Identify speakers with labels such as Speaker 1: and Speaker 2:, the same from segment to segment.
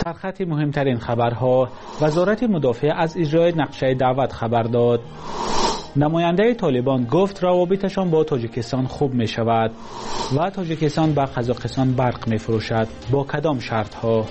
Speaker 1: سرخط مهمترین خبرها. وزارت مدافع از اجرای نقشه دعوت خبر داد. نماینده طالبان گفت روابطشان با تاجیکستان خوب می شود و تاجیکستان به قزاقستان برق می فروشد. با کدام شرط ها؟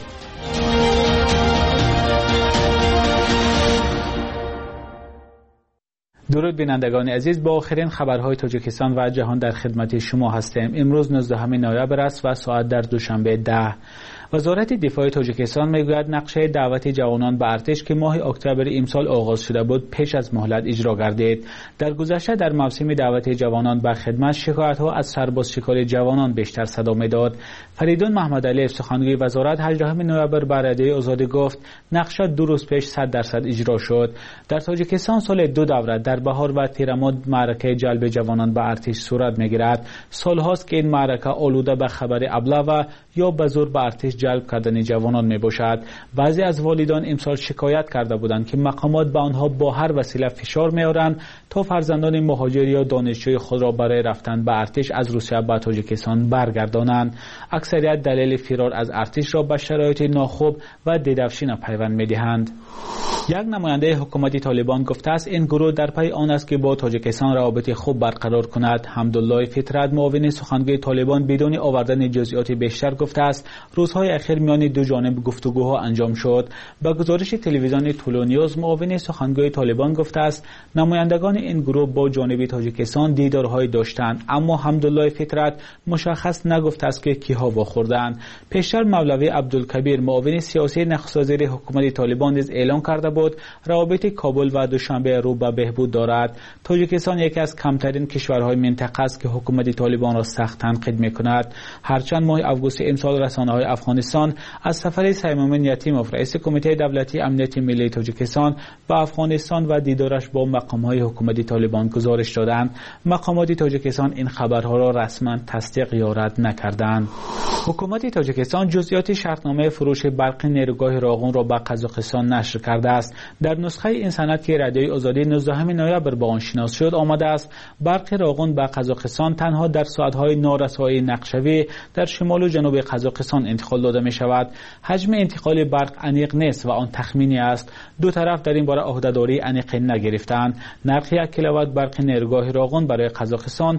Speaker 1: درود بینندگان عزیز، با آخرین خبرهای تاجیکستان و جهان در خدمت شما هستیم. امروز 19 نوامبر است و ساعت در دوشنبه 10. وزارت دفاع تاجیکستان میگوید نقشه دعوت جوانان به ارتش که ماه اکتبر امسال آغاز شده بود پیش از مهلت اجرا گردید. در گذشته در موسم دعوت جوانان به خدمت شکایت‌ها از سرباز شکار جوانان بیشتر صدا می‌داد. فریدون محمدعلی سخنگوی وزارت 18 نوامبر به رادیوی آزادی گفت نقشه 2 روز پیش 100% اجرا شد. در تاجیکستان سال 2 دوره در بهار و تیرماه معرکه جلب جوانان به ارتش صورت می‌گیرد. سال‌هاست که این معرکه آلوده به خبر ابله یا به زور به ارتش جلب کردن جوانان می باشد. بعضی از والدان امسال شکایت کرده بودند که مقامات به آنها با هر وسیله فشار می آورند تا فرزندان مهاجر یا دانشجوی خود را برای رفتن به ارتش از روسیه به تاجیکستان برگردانند. اکثریت دلیل فرار از ارتش را به شرایط ناخوب و دیدوشین پیوند می دهند. یک نماینده حکومت طالبان گفته است این گروه در پی آن است که با تاجیکستان روابط خوب برقرار کند. حمدالله فطرت معاون سخنگوی طالبان بدون آوردن جزئیات بیشتر گفته است روزهای اخیر میان دو جانب گفتگوها انجام شد. با گزارش تلویزیون طولو نیوز معاون سخنگوی طالبان گفته است نمایندگان این گروه با جانب تاجیکستان دیدارهای داشتند، اما حمدالله فطرت مشخص نگفته است که کیها واخوردند. پیشتر مولوی عبدالکبیر معاون سیاسی نخست وزیر حکومت طالبان نیز اعلام کرده بود روابط کابل و دوشنبه رو به بهبود دارد. تاجیکستان یکی از کمترین کشورهای منطقه است که حکومت طالبان را سخت تنقید می‌کند. هرچند ماه اوگوست امسال رسانه‌های افغانستان از سفر سیمون یتیموف رئیس کمیته دولتی امنیت ملی تاجیکستان به افغانستان و دیدارش با مقام‌های حکومت طالبان گزارش دادند. مقامات تاجیکستان این خبرها را رسما تصدیق یا رد نکردند. حکومت تاجیکستان جزئیات شرطنامه فروش برق نیروگاه راغون را به قزاقستان نشر کرده است. در نسخه این سند که رادیوی آزادی 19 نوامبر با آن شناس شد آمده است برق راغون به قزاقستان تنها در ساعت‌های نارسایی نقشوی در شمال و جنوب قزاقستان انتقال داده می شود. حجم انتقال برق عمیق نیست و آن تخمینی است. دو طرف در این باره عهده‌داری عمیق نگرفتند. نرخ 1 کیلووات برق نیروگاه راغون برای قزاقستان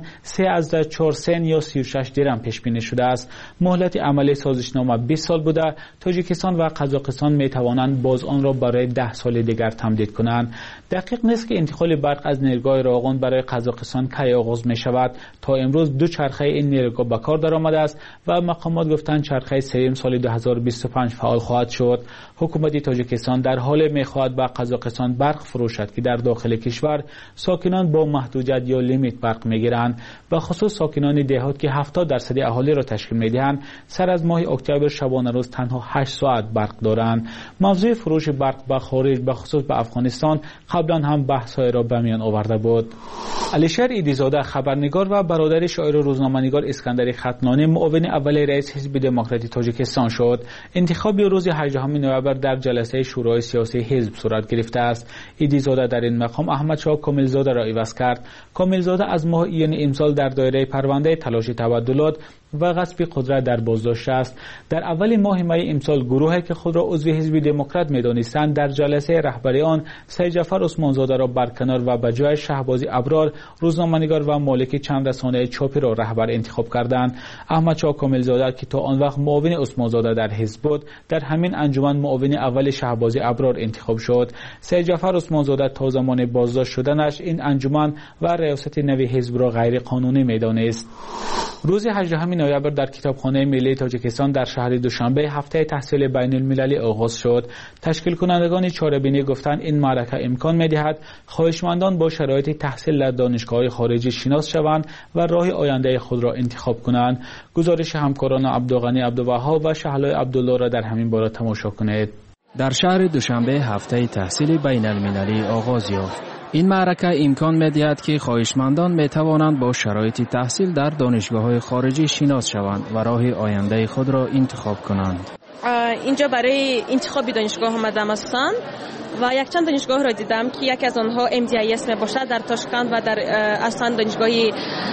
Speaker 1: 3.4 سن یا 36 درم پیش بینی شده است. مهلت عملی سازشنامه 20 سال بوده. تاجیکستان و قزاقستان می توانند باز آن را برای 10 سال دیگر تمدید کنند. دقیق نیست که انتقال برق از نیروگاه راغون برای قزاقستان کی آغاز می شود. تا امروز 2 چرخه این نیروگاه به کار درآمده است و مقامات گفتند چرخه سوم سال 2025 فعال خواهد شد. حکومت تاجیکستان در حال می‌خواهد به قزاقستان برق فروشد که در داخل کشور ساکنان با محدودیت یا لیمیت برق می‌گیرند. به خصوص ساکنان دهات که 70% اهالی را تشکیل می‌دهند سر از ماه اکتبر شبانه روز تنها 8 ساعت برق دارند. موضوع فروش برق به خارج به خصوص به افغانستان قبلا هم بحث‌های را به میان آورده بود. علیشر ایدیزاده خبرنگار و برادر شاعر و روزنامه‌نگار اسکندر ختنانی معاون اول رئیس حزب دموکراتی تاجیکستان شد. انتخاب روز 18 نوامبر در جلسه شورای سیاسی حزب صورت گرفته است. ایدیزاده در این مقام احمدشاه کاملزاده را عوض کرد. کاملزاده از ماه ایون امسال در دایره پرونده تلاش تبدلات و غصب قدرت در بازداشت است. در اول ماه می امسال گروهی که خود را عضو حزب دموکرات می‌دانستند در جلسه رهبری آن سید جعفر عثمانزاده را برکنار و به جای شهبازی ابرار روزنامه‌نگار و مالک چند رسانه چاپی را رهبر انتخاب کردند. احمدشاه کاملزاده که تا آن وقت معاون عثمانزاده در حزب بود در همین انجمن معاون اول شهبازی ابرار انتخاب شد. سید جعفر عثمانزاده تا زمان بازداشت شدنش این انجمن و ریاست نوی حزب را غیر قانونی می‌دانست. روز 18 نوامبر در کتابخانه ملی تاجیکستان در شهر دوشنبه هفته تحصیل بین المللی آغاز شد. تشکیل کنندگان چاره‌بینی گفتند این معرکه امکان می‌دهد خواهشمندان با شرایط تحصیل در دانشگاه‌های خارجی شناس شوند و راه آینده خود را انتخاب کنند. گزارش همکاران عبدالغنی عبدالوهاب و شهلای عبدالله را در همین باره تماشا کنید.
Speaker 2: در شهر دوشنبه هفته تحصیل بین المللی آغاز یافت. این معرکه امکان می‌دهد که خواهشمندان می‌توانند با شرایط تحصیل در دانشگاه‌های خارجی شناس شوند و راه آینده خود را انتخاب کنند.
Speaker 3: اینجا برای انتخاب دانشگاه آمدم هستم و یک چند دانشگاه را دیدم که یکی از آنها MDIS میباشد در تاشکند و در اصلا دانشگاهی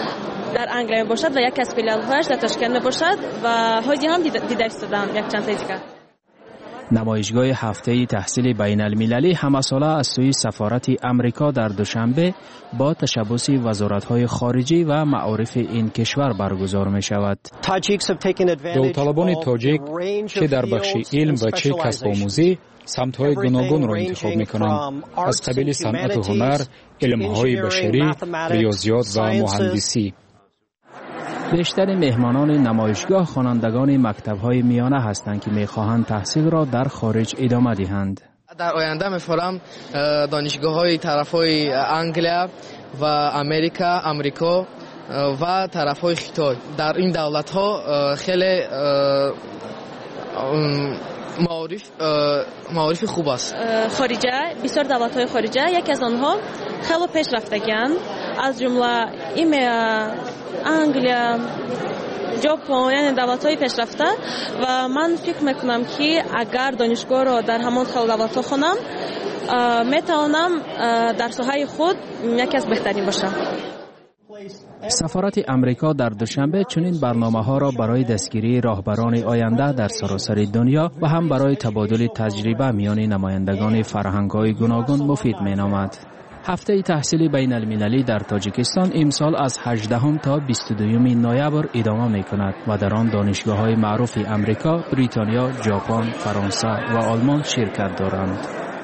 Speaker 3: در انگلیس میباشد و یکی از فیلال‌هایش در تاشکند میباشد و هایی هم دیده استادم یک چند تا دیگر.
Speaker 2: نمایشگاه هفته تحصیل بین المللی همساله از سوی سفارت امریکا در دوشنبه با تشبث وزارت‌های خارجه و معارف این کشور برگزار می شود.
Speaker 4: داوطلبان تاجیک چه در بخش علم و چه کسب آموزی سمت‌های گوناگون را انتخاب می‌کنند، از قبیل صنعت و هنر، علم‌های بشری، ریاضیات و مهندسی.
Speaker 2: بیشتر مهمانان نمایشگاه خوانندگان مکتب‌های میانه هستند که می‌خواهند تحصیل را در خارج ادامه دهند.
Speaker 5: در آینده می‌فهمم دانشگاه‌های طرف‌های انگلیا و امریکا و طرف‌های خیتای در این دولت‌ها خیلی معارف خوب است.
Speaker 3: خارجه بسیار دولت‌های خارجه یکی از آنها خیلی پیشرفتگان از جمله ایمیا، انگلیا، ژاپن، یعنی دولت‌های پیشرفته و من فکر میکنم که اگر دانشگاه را در همان خیلی دولت‌ها خوانم میتوانم در ساحه خود یکی از بهترین باشم.
Speaker 2: سفارت امریکا در دوشنبه چنین برنامه‌ها را برای دستگیری راهبران آینده در سراسر دنیا و هم برای تبادل تجربه میان نمایندگان فرهنگ‌های گوناگون مفید می‌نامد. هفته تحصیل بین المللی در تاجیکستان امسال از 18 تا 22 نوامبر ادامه می‌کند و در آن دانشگاه‌های معروف امریکا، بریتانیا، ژاپن، فرانسه و آلمان شرکت دارند.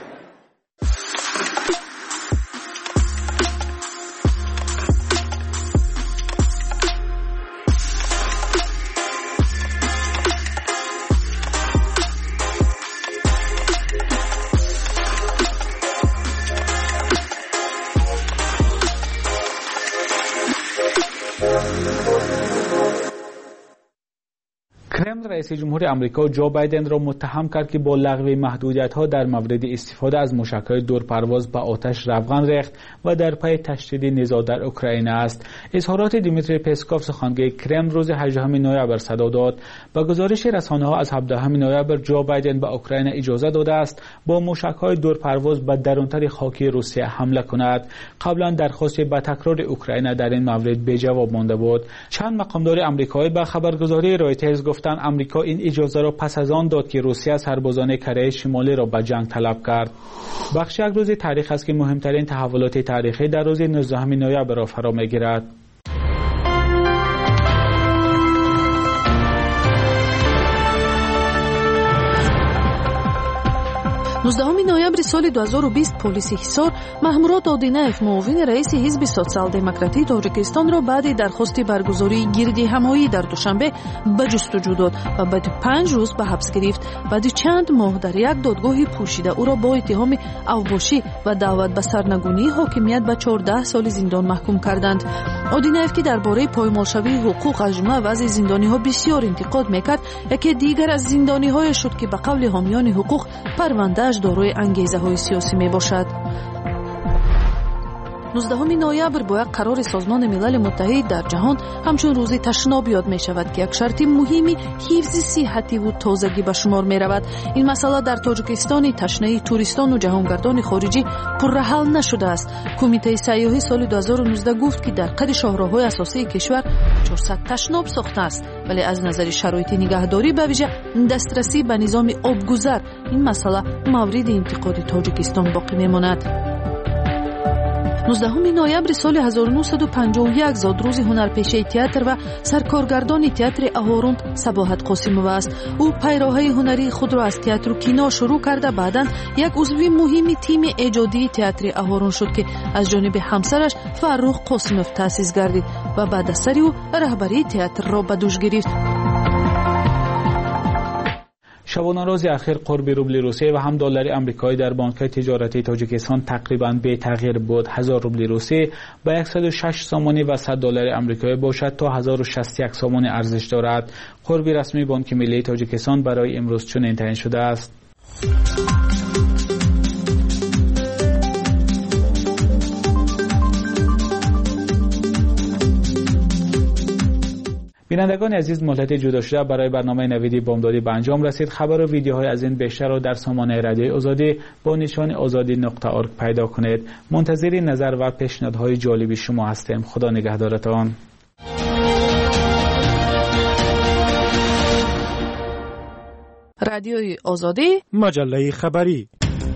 Speaker 1: کرملین رئیس جمهور آمریکا جو بایدن را متهم کرد که با لغو محدودیت‌ها در مورد استفاده از موشک‌های دورپرواز به آتش روغن ریخت و در پی تشدید نزاع در اوکراین است. اظهارات دیمیتری پسکوف سخنگوی کرملین روز 18 نوامبر صدا داد. با گزارش رسانه‌ها از 17 نوامبر جو بایدن به اوکراین اجازه داده است با موشک‌های دورپرواز به درونتر خاکی روسیه حمله کند. قبلا درخواست به تکرار اوکراین در این مورد بی جواب مانده بود. چند مقامدار آمریکایی به خبرگزاری رایترز گفتند آمریکا این اجازه را پس از آن داد که روسیه سربازان کره شمالی را به جنگ طلب کرد. بخش یک روز تاریخ است که مهمترین تحولات تاریخی در روز 19 نوامبر را فرا می‌گیرد.
Speaker 6: 19 ноябри соли 2020 полиси ҳисор Маҳмурод Одинаев муовини раиси ҳизби социал-демократии Тоҷикистонро баъди дархости баргузории гирдиҳамоӣ дар душанбе ба ҷустуҷӯ дод ва баъди 5 рӯз ба ҳабс гирифт. баъди чанд моҳ дар як додгоҳи пӯшида ӯро бо иттиҳоми авбошӣ ва даъват ба сарнагунии ҳокимият ба 14 соли зиндон маҳкум карданд. Одинаев ки дар бораи поймолшавии ҳуқуқ аз ҷумла вазъи зиндониҳо бисёр интиқод мекард, яке дигар аз зиндониҳое шуд ки ба қавли ҳомиёни ҳуқуқ парвандааш дорои ангезаҳои сиёсӣ мебошад. 19 ноябр бо як қарори Созмони Милали Муттаҳид дар ҷаҳон ҳамчун рӯзи ташноб ёд мешавад ки як шарти муҳими ҳифзи сиҳативу тозагӣ ба шумор меравад. ин масъала дар Тоҷикистони ташнаи туристону ҷаҳонгардони хориҷӣ пурраҳал нашудааст. Кумитаи сайёҳӣ соли 2019 гуфт ки дар қади шоҳроҳҳои асосии кишвар 400 ташноб сохтааст, вале аз назари шароити нигаҳдорӣ ба виҷа дастрасӣ ба низоми обгузар ин масъала мавриди интиқоди Тоҷикистон боқӣ мемонад. 19 ноябри соли 1951 зод рӯзи ҳунарпешаи театр ва саркоргардони театри Аҳорунд Сабоҳат Қосимова аст. ӯ пайроҳаи ҳунарии худро аз театру кино шурӯъ карда баъдан як узви муҳими тими эҷодии театри Аҳорун шуд ки аз ҷониби ҳамсараш Фаррух Қосимов таъсис гардид ва баъд аз сари ӯ раҳбарии театрро ба дӯш гирифт.
Speaker 1: شبانه روز اخیر قرب روبل روسیه و هم دلار آمریکایی در بانک‌های تجارتی تاجیکستان تقریباً بی تغییر بود. 1000 روبل روسی با 106 سامانی و 100 دلار آمریکایی باشد تا 1061 سامانی ارزش دارد. قرب رسمی بانک ملی تاجیکستان برای امروز چنین تعیین شده است. بینندگان عزیز، مهلت جدا شده برای برنامه نویدی بامدادی به انجام رسید. خبر و ویدیوهای از این بیشتر را در سامانه رادیوی آزادی با نشان azadi.org پیدا کنید. منتظر نظر و پیشنهادهای جالبی شما هستیم. خدا نگهدارتان.
Speaker 6: رادیوی آزادی،
Speaker 4: مجله خبری.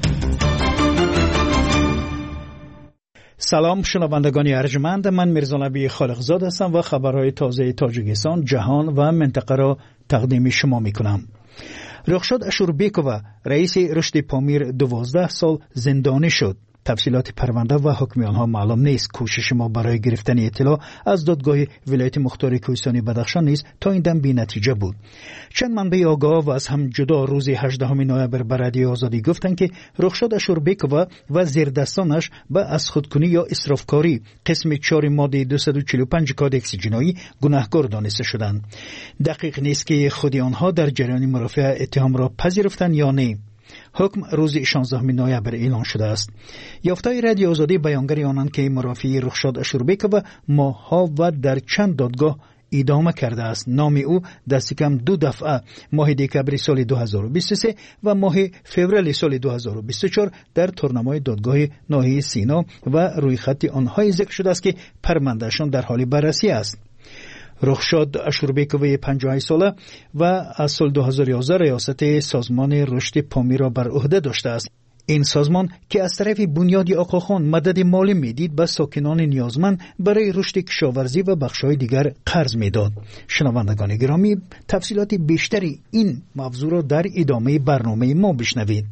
Speaker 4: سلام شنوندگان ارجمند، من میرزا نبی خالقزاد هستم و خبرهای تازه تاجیکستان، جهان و منطقه را تقدیم شما میکنم. رخشاد اشوربیکووا رئیس رشد پامیر 12 سال زندانی شد. تفصیلات پرونده و حکم آنها معلوم نیست. کوشش ما برای گرفتن اطلاع از دادگاه ولایت مختار کوهستانی بدخشان نیز تا این دم بی نتیجه بود. چند منبع آگاه و از هم جدا روز 18 نوامبر به رادیو آزادی گفتند که رخشاد اشوربیکووا و زیردستانش به از خودکنی یا اسرافکاری قسم 4 ماده 245 کادکس جنایی گناهکار دانسته شدند. دقیق نیست که خود آنها در جریان مرافعه اتهام را پذیرفتند یا نه. حکم روز 16 نوامبر اعلان شده است. یافته‌های رادیو آزادی بیانگر آنند که مرافعه رخشاد اشوربیکووا ماه‌ها و در چند دادگاه ادامه کرده است. نام او دست کم 2 دفعه ماه دکبر سال 2023 و ماه فوریه سال 2024 در تورنمای دادگاه ناحیه سینا و روی خط آنها ذکر شده است که پروندهشان در حال بررسی است. رخشاد اشوربیکووا 58 ساله و از سال 2011 ریاست سازمان رشد پامیر را بر عهده داشته است. این سازمان که از طرف بنیاد آقاخان مدد مالی میدید به ساکنان نیازمند برای رشد کشاورزی و بخش‌های دیگر قرض میداد. شنوندگان گرامی، تفصیلات بیشتری این موضوع را در ادامه برنامه ما بشنوید.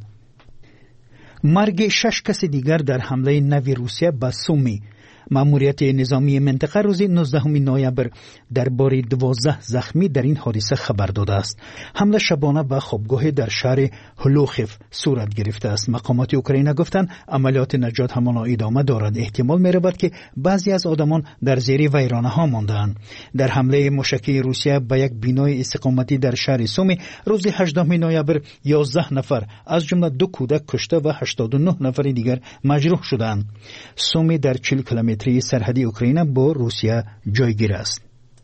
Speaker 4: مرگ 6 کس دیگر در حمله نوی روسیه به سومی. ماموریت نظامی منطقه روز 19 نوامبر درباره 12 زخمی در این حادثه خبر داده است. حمله شبانه به خوابگاه در شهر هلوخیف صورت گرفته است. مقامات اوکراین گفتند عملیات نجات همانا ادامه دارد. احتمال می‌رود که بعضی از آدمان در زیر ویرانه‌ها مانده‌اند. در حمله موشکی روسیه به یک بینای استقامتی در شهر سومی روز 18 نوامبر 11 نفر از جمله 2 کودک کشته و 89 نفر دیگر مجروح شدند. سومی در 40 کیلومتر سرحدی اوکراین با روسیه جایگیر است.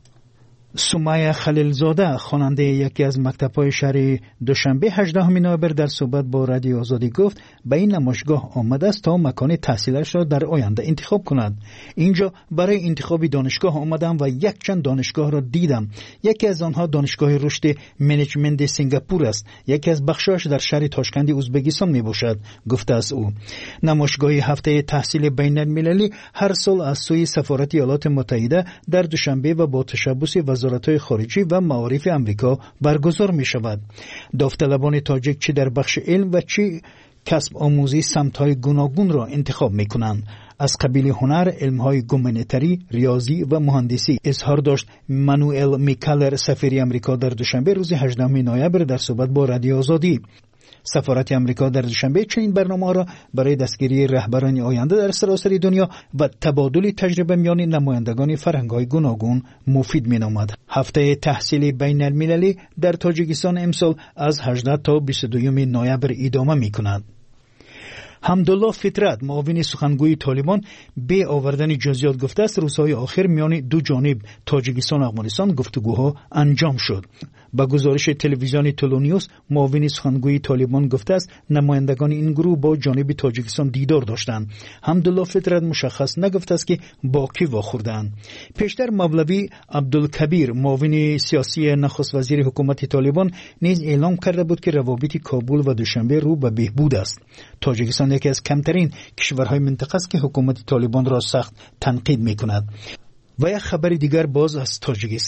Speaker 4: سمیه خلیلزاده خواننده یکی از مکتب‌های شهر دوشنبه 18 نوامبر در صحبت با رادیو آزادی گفت به این نمایشگاه آمده است تا مکان تحصیلش را در آینده انتخاب کند. اینجا برای انتخاب دانشگاه آمدم و یک چند دانشگاه را دیدم. یکی از آنها دانشگاه رشد منیجمنت سنگاپور است. یکی از بخش‌هاش در شهر تاشکند ازبکستان میباشد، گفته است او. نمایشگاه هفته تحصیل بین‌المللی هر سال از سوی سفارت ایالات متحده در دوشنبه و با تشبث وزارت‌های خارجه و معارف امریکا برگزار می شود. داوطلبان تاجیک چه در بخش علم و چه کسب آموزی سمت‌های گوناگون را انتخاب می کنند. از قبیل هنر، علم‌های گومنیتری، ریاضی و مهندسی اظهار داشت مانوئل میکالر سفیر امریکا در دوشنبه روز 18 نوامبر در صحبت با رادیو آزادی. سفارت امریکا در دوشنبه چنین برنامه را برای دستگیری رهبران آینده در سراسر دنیا و تبادل تجربه میان نمایندگان فرهنگ‌های گوناگون مفید می‌نامد. هفته تحصیل بین‌المللی در تاجیکستان امسال از 18 تا 22 نوامبر ادامه می‌کند. حمدالله فطرت معاون سخنگوی طالبان به آوردن جزئیات گفته است روزهای آخر میان دو جانب تاجیکستان و افغانستان گفتگوها انجام شد. با گزارش تلویزیون تولونیوس معاون سخنگوی طالبان گفته است نمایندگان این گروه با جانب تاجیکستان دیدار داشتند. حمدالله فطرت مشخص نگفته است که با کی واخوردند. پیشتر مولوی عبدالکبیر معاون سیاسی نخست وزیر حکومت طالبان نیز اعلام کرده بود که روابط کابل و دوشنبه رو به بهبود است. تاجیکستان یکی از کمترین کشورهای منطقه است که حکومت طالبان را سخت تنقید می‌کند. و یک خبر دیگر باز از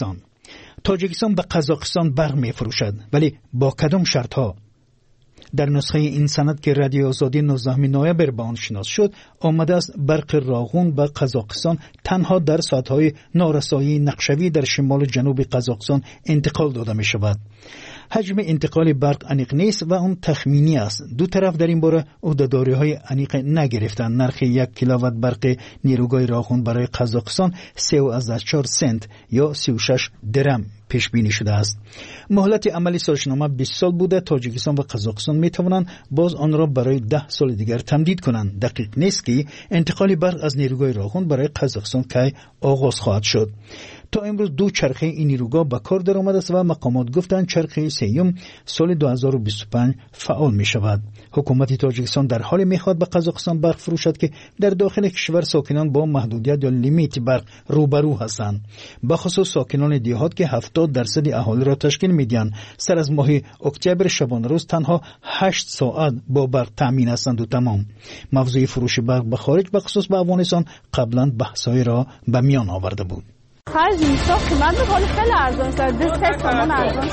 Speaker 4: تاجیکستان به قزاقستان برق می‌فروشد، ولی با کدام شرط‌ها؟ در نسخه این سند که رادیو آزادی 19 نوامبر به آن شناس شد آمده است برق راغون به قزاقستان تنها در ساعت‌های نارسایی نقشوی در شمال و جنوب قزاقستان انتقال داده می‌شود. حجم انتقال برق انیق نیست و اون تخمینی است. دو طرف در این باره عهده‌داری‌های انیق نگرفتند. نرخ 1 کیلووات برق نیروگاه راغون برای قزاقستان 3.4 سنت یا 36 درم پیش بینی شده است. مهلت عملی سازشنامه 20 سال بوده. تاجیکستان و قزاقستان می توانند باز آن را برای 10 سال دیگر تمدید کنند. دقیق نیست که انتقال برق از نیروگاه راغون برای قزاقستان کی آغاز خواهد شد.
Speaker 7: تا امروز 2 چرخه این نیروگاه به کار درآمده است و مقامات گفتند چرخه سوم سال 2025 فعال می شود. حکومت تاجیکستان در حال میخواد به قزاقستان برق فروشد که در داخل کشور ساکنان با محدودیت یا لیمیت برق روبرو هستند. به خصوص ساکنان دیهات که 70% اهالی را تشکیل میدهند سر از ماه اکتبر شبانه روز تنها 8 ساعت با برق تامین هستند و تمام. موضوع فروش برق به خارج به خصوص به افغانستان قبلا بحث‌های را به میان آورده بود.
Speaker 8: خرج میساخت قیمت بخواد خیلی ارزان است. 2 تومان ارزان.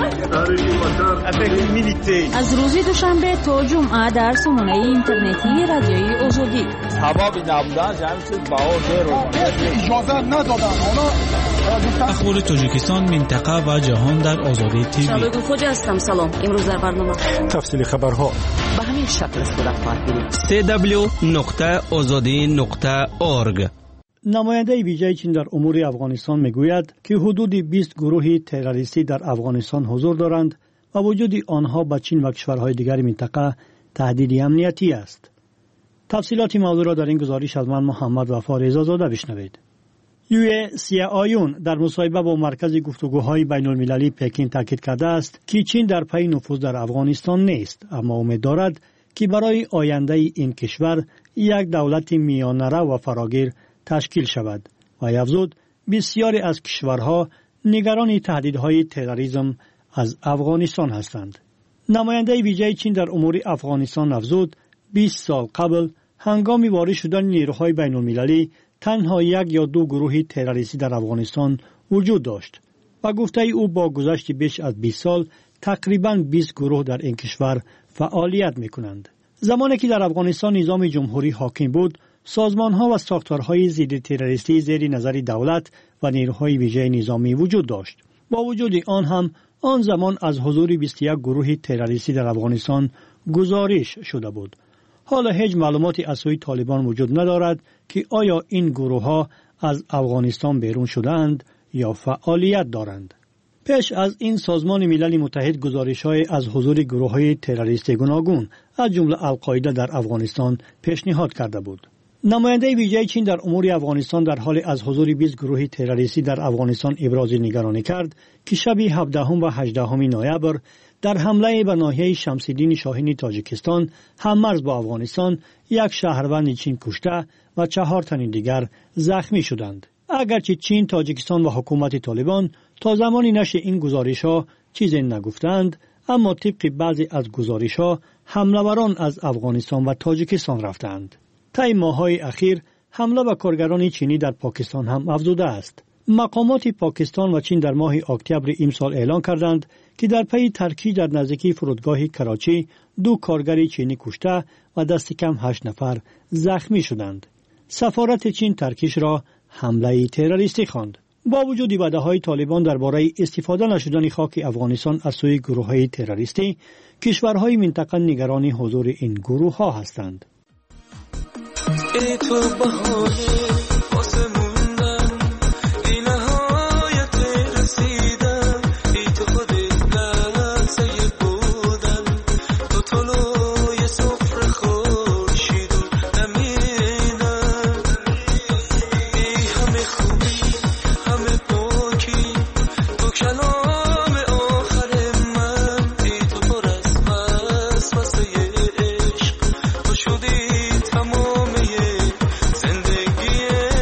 Speaker 6: از روز دوشنبه تا جمعه در سامانه اینترنتی رادیوی آزادی
Speaker 9: سبب نبودن جمعیت باور اجازه ندادن.
Speaker 1: اخبار تاجیکستان، منطقه و جهان در آزادی تیوی.
Speaker 10: شبگون خوجا هستم. سلام. امروز در برنامه
Speaker 7: تفصیل خبرها
Speaker 10: به همین شکل است در خواهد
Speaker 11: www.azadi.org.
Speaker 12: نماینده ویژه چین در امور افغانستان میگوید که حدود 20 گروه تروریستی در افغانستان حضور دارند و وجود آنها به چین و کشورهای دیگر منطقه تهدید امنیتی است. تفصیلات موضوع را در این گزارش از من محمد وفا رضازاده بشنوید. یوی سیا آیون در مصاحبه با مرکز گفتگوهای بین المللی پکین تاکید کرده است که چین در پی نفوذ در افغانستان نیست، اما امید دارد که برای آینده این کشور یک دولت میانه‌رو و فراگیر تشکیل شود و افزود بسیاری از کشورها نگران تهدیدهای تروریسم از افغانستان هستند. نماینده ویژه چین در امور افغانستان افزود 20 سال قبل هنگام وارد شدن نیروهای بین المللی تنها 1 یا 2 گروه تروریستی در افغانستان وجود داشت و گفته او با گذشت بیش از 20 سال تقریباً 20 گروه در این کشور فعالیت می‌کنند. زمانی که در افغانستان نظام جمهوری حاکم بود، سازمان‌ها و ساختارهای ضد تروریستی زیر نظر دولت و نیروهای ویژه نظامی وجود داشت. با وجود آن هم آن زمان از حضور 21 گروه تروریستی در افغانستان گزارش شده بود. حالا هیچ معلوماتی از سوی طالبان وجود ندارد که آیا این گروه‌ها از افغانستان بیرون شده‌اند یا فعالیت دارند. پیش از این سازمان ملل متحد گزارش‌های از حضور گروه‌های تروریستی گوناگون از جمله القاعده در افغانستان پیشنهاد کرده بود. نماینده ویژه چین در امور افغانستان در حال از حضور 20 گروه تروریستی در افغانستان ابراز نگرانی کرد که شب 17 و 18 نوامبر در حمله به ناحیه شمس‌الدین شاهین تاجیکستان هم‌مرز با افغانستان 1 شهروند چین کشته و 4 تن دیگر زخمی شدند. اگرچه چین، تاجیکستان و حکومت طالبان تا زمانی نشر این گزارش‌ها چیزی نگفتند، اما طبق بعضی از گزارش‌ها حمله‌وران از افغانستان و تاجیکستان رفتند. طی ماه‌های اخیر حمله به کارگران چینی در پاکستان هم افزوده است. مقامات پاکستان و چین در ماه اکتبر امسال اعلان کردند که در پی ترکیب در نزدیکی فرودگاه کراچی 2 کارگر چینی کشته و دست کم 8 نفر زخمی شدند. سفارت چین ترکیش را حمله تروریستی خواند. با وجود وعده‌های طالبان درباره استفاده نشدن خاک افغانستان از سوی گروه‌های تروریستی، کشورهای منطقه نگران حضور این گروه‌ها هستند.
Speaker 13: ای تو بهانه واسه موندن ای نهایت رسیدن ای تو خودت لحظه بودن تو طلوع صفر خورشید و نمیدن ای همه خوبی همه پاکی تو کلام آخر من ای تو پر از وسوسه عشق تو شدی تمام زندگی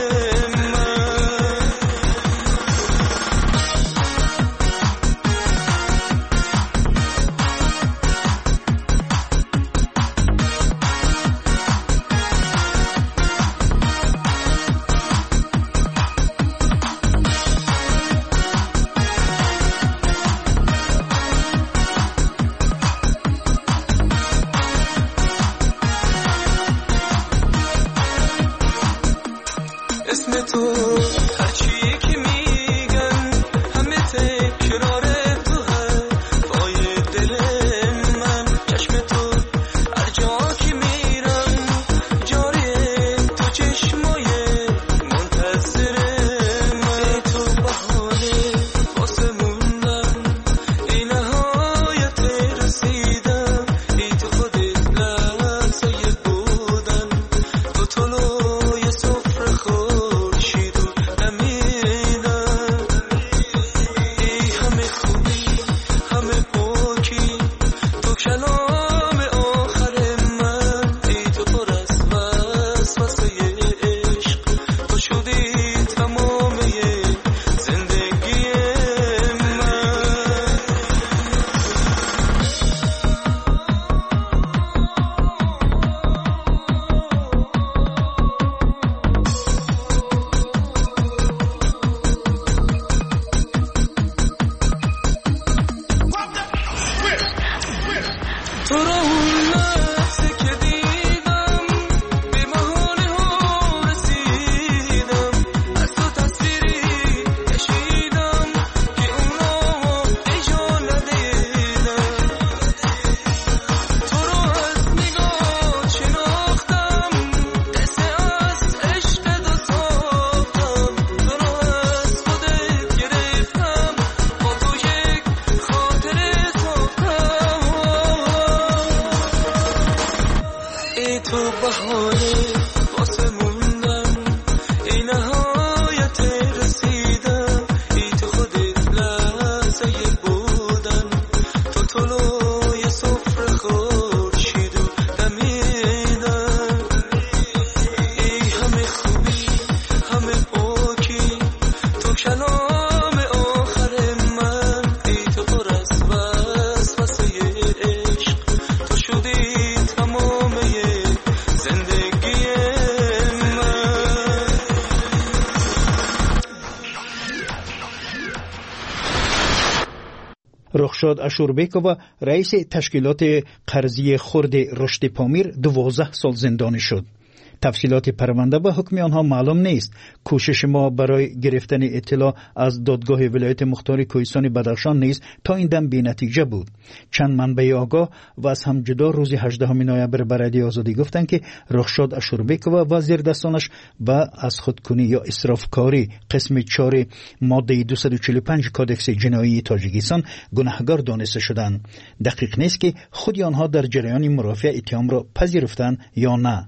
Speaker 7: رخشاد اشوربیکووا رئیس تشکیلات قرضی خرد رشد پامیر 12 سال زندانی شد. تفصیلات پرونده و حکم آنها معلوم نیست. کوشش ما برای گرفتن اطلاع از دادگاه ولایت مختار کوهستان بدخشان نیز تا این دم بی‌نتیجه بود. چند منبع آگاه و از هم جدا روز 18 نوامبر به رادیو آزادی گفتند که رخشاد اشوربیکووا و زیردستانش با از خودکنی یا اسرافکاری قسم 4 ماده 245 کادکس جنایی تاجیکستان گناهکار دانسته شدند. دقیق نیست که خود آنها در جریان مرافعه اتهام را پذیرفتند یا نه.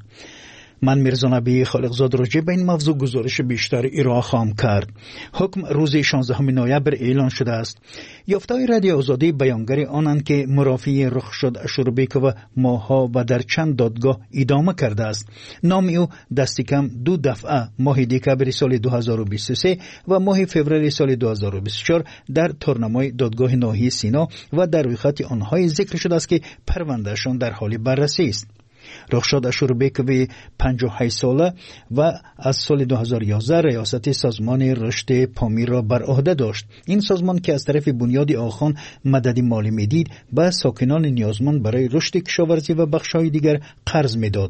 Speaker 7: من میرزا نبی خالقزاد راجع به این موضوع گزارش بیشتر ارائه خواهم کرد. حکم روز 16 نوامبر اعلان شده است. یافته‌های رادیو آزادی بیانگر آنند که مرافعه رخشاد اشوربیکووا ماه‌ها و در چند دادگاه ادامه کرده است. نام او دست کم 2 دفعه ماه دکبر سال 2023 و ماه فوریه سال 2024 در تورنمای دادگاه ناحیه سینا و در رویخط آنها ذکر شده است که پروندهشان در حال بررسی است. رخشاد اشوربیکووا 58 ساله و از سال 2011 ریاست سازمان رشد پامیر را بر عهده داشت. این سازمان که از طرف بنیاد آخان مدد مالی میدید به ساکنان نیازمند برای رشد کشاورزی و بخش‌های دیگر قرض میداد.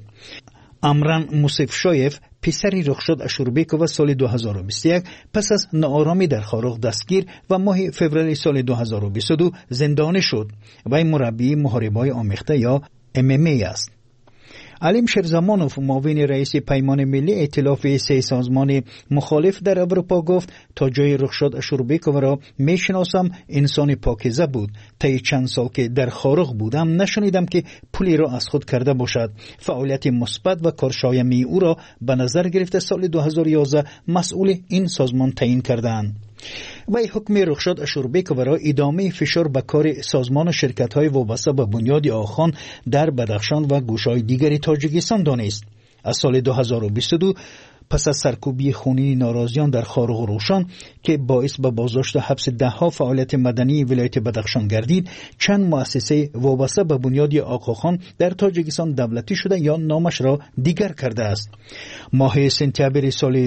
Speaker 7: امران موسفشایف پسری رخشاد اشوربیکووا سال 2021 پس از ناآرامی در خاروق دستگیر و ماه فوریه سال 2022 زندانی شد. وی مربی محاربه‌های آمیخته یا MMA است. علیم شیرزمانوف معاون رئیس پیمان ملی ائتلاف 3 سازمان مخالف در اروپا گفت تا جای رخشاد اشوربیکووا را میشناسم انسان پاکیزه بود. طی چند سال که در خاروق بودم نشنیدم که پولی را از خود کرده باشد. فعالیت مثبت و کارشایمی او را به نظر گرفته سال 2011 مسئول این سازمان تعیین کردند. وی حکم رخشاد اشوربیکووا را ادامه فشار به کار سازمان و شرکت‌های وابسته به بنیاد آخان در بدخشان و گوشه‌های دیگری تاجیکستان دانست. از سال 2022 پس از سرکوبی خونین ناراضیان در خاروق روشن که باعث به بازداشت و حبس 10 فعالیت مدنی ولایت بدخشان گردید، چند مؤسسه وابسته به بنیاد آقاخان در تاجیکستان دولتی شده یا نامش را دیگر کرده است. ماه سپتامبر سال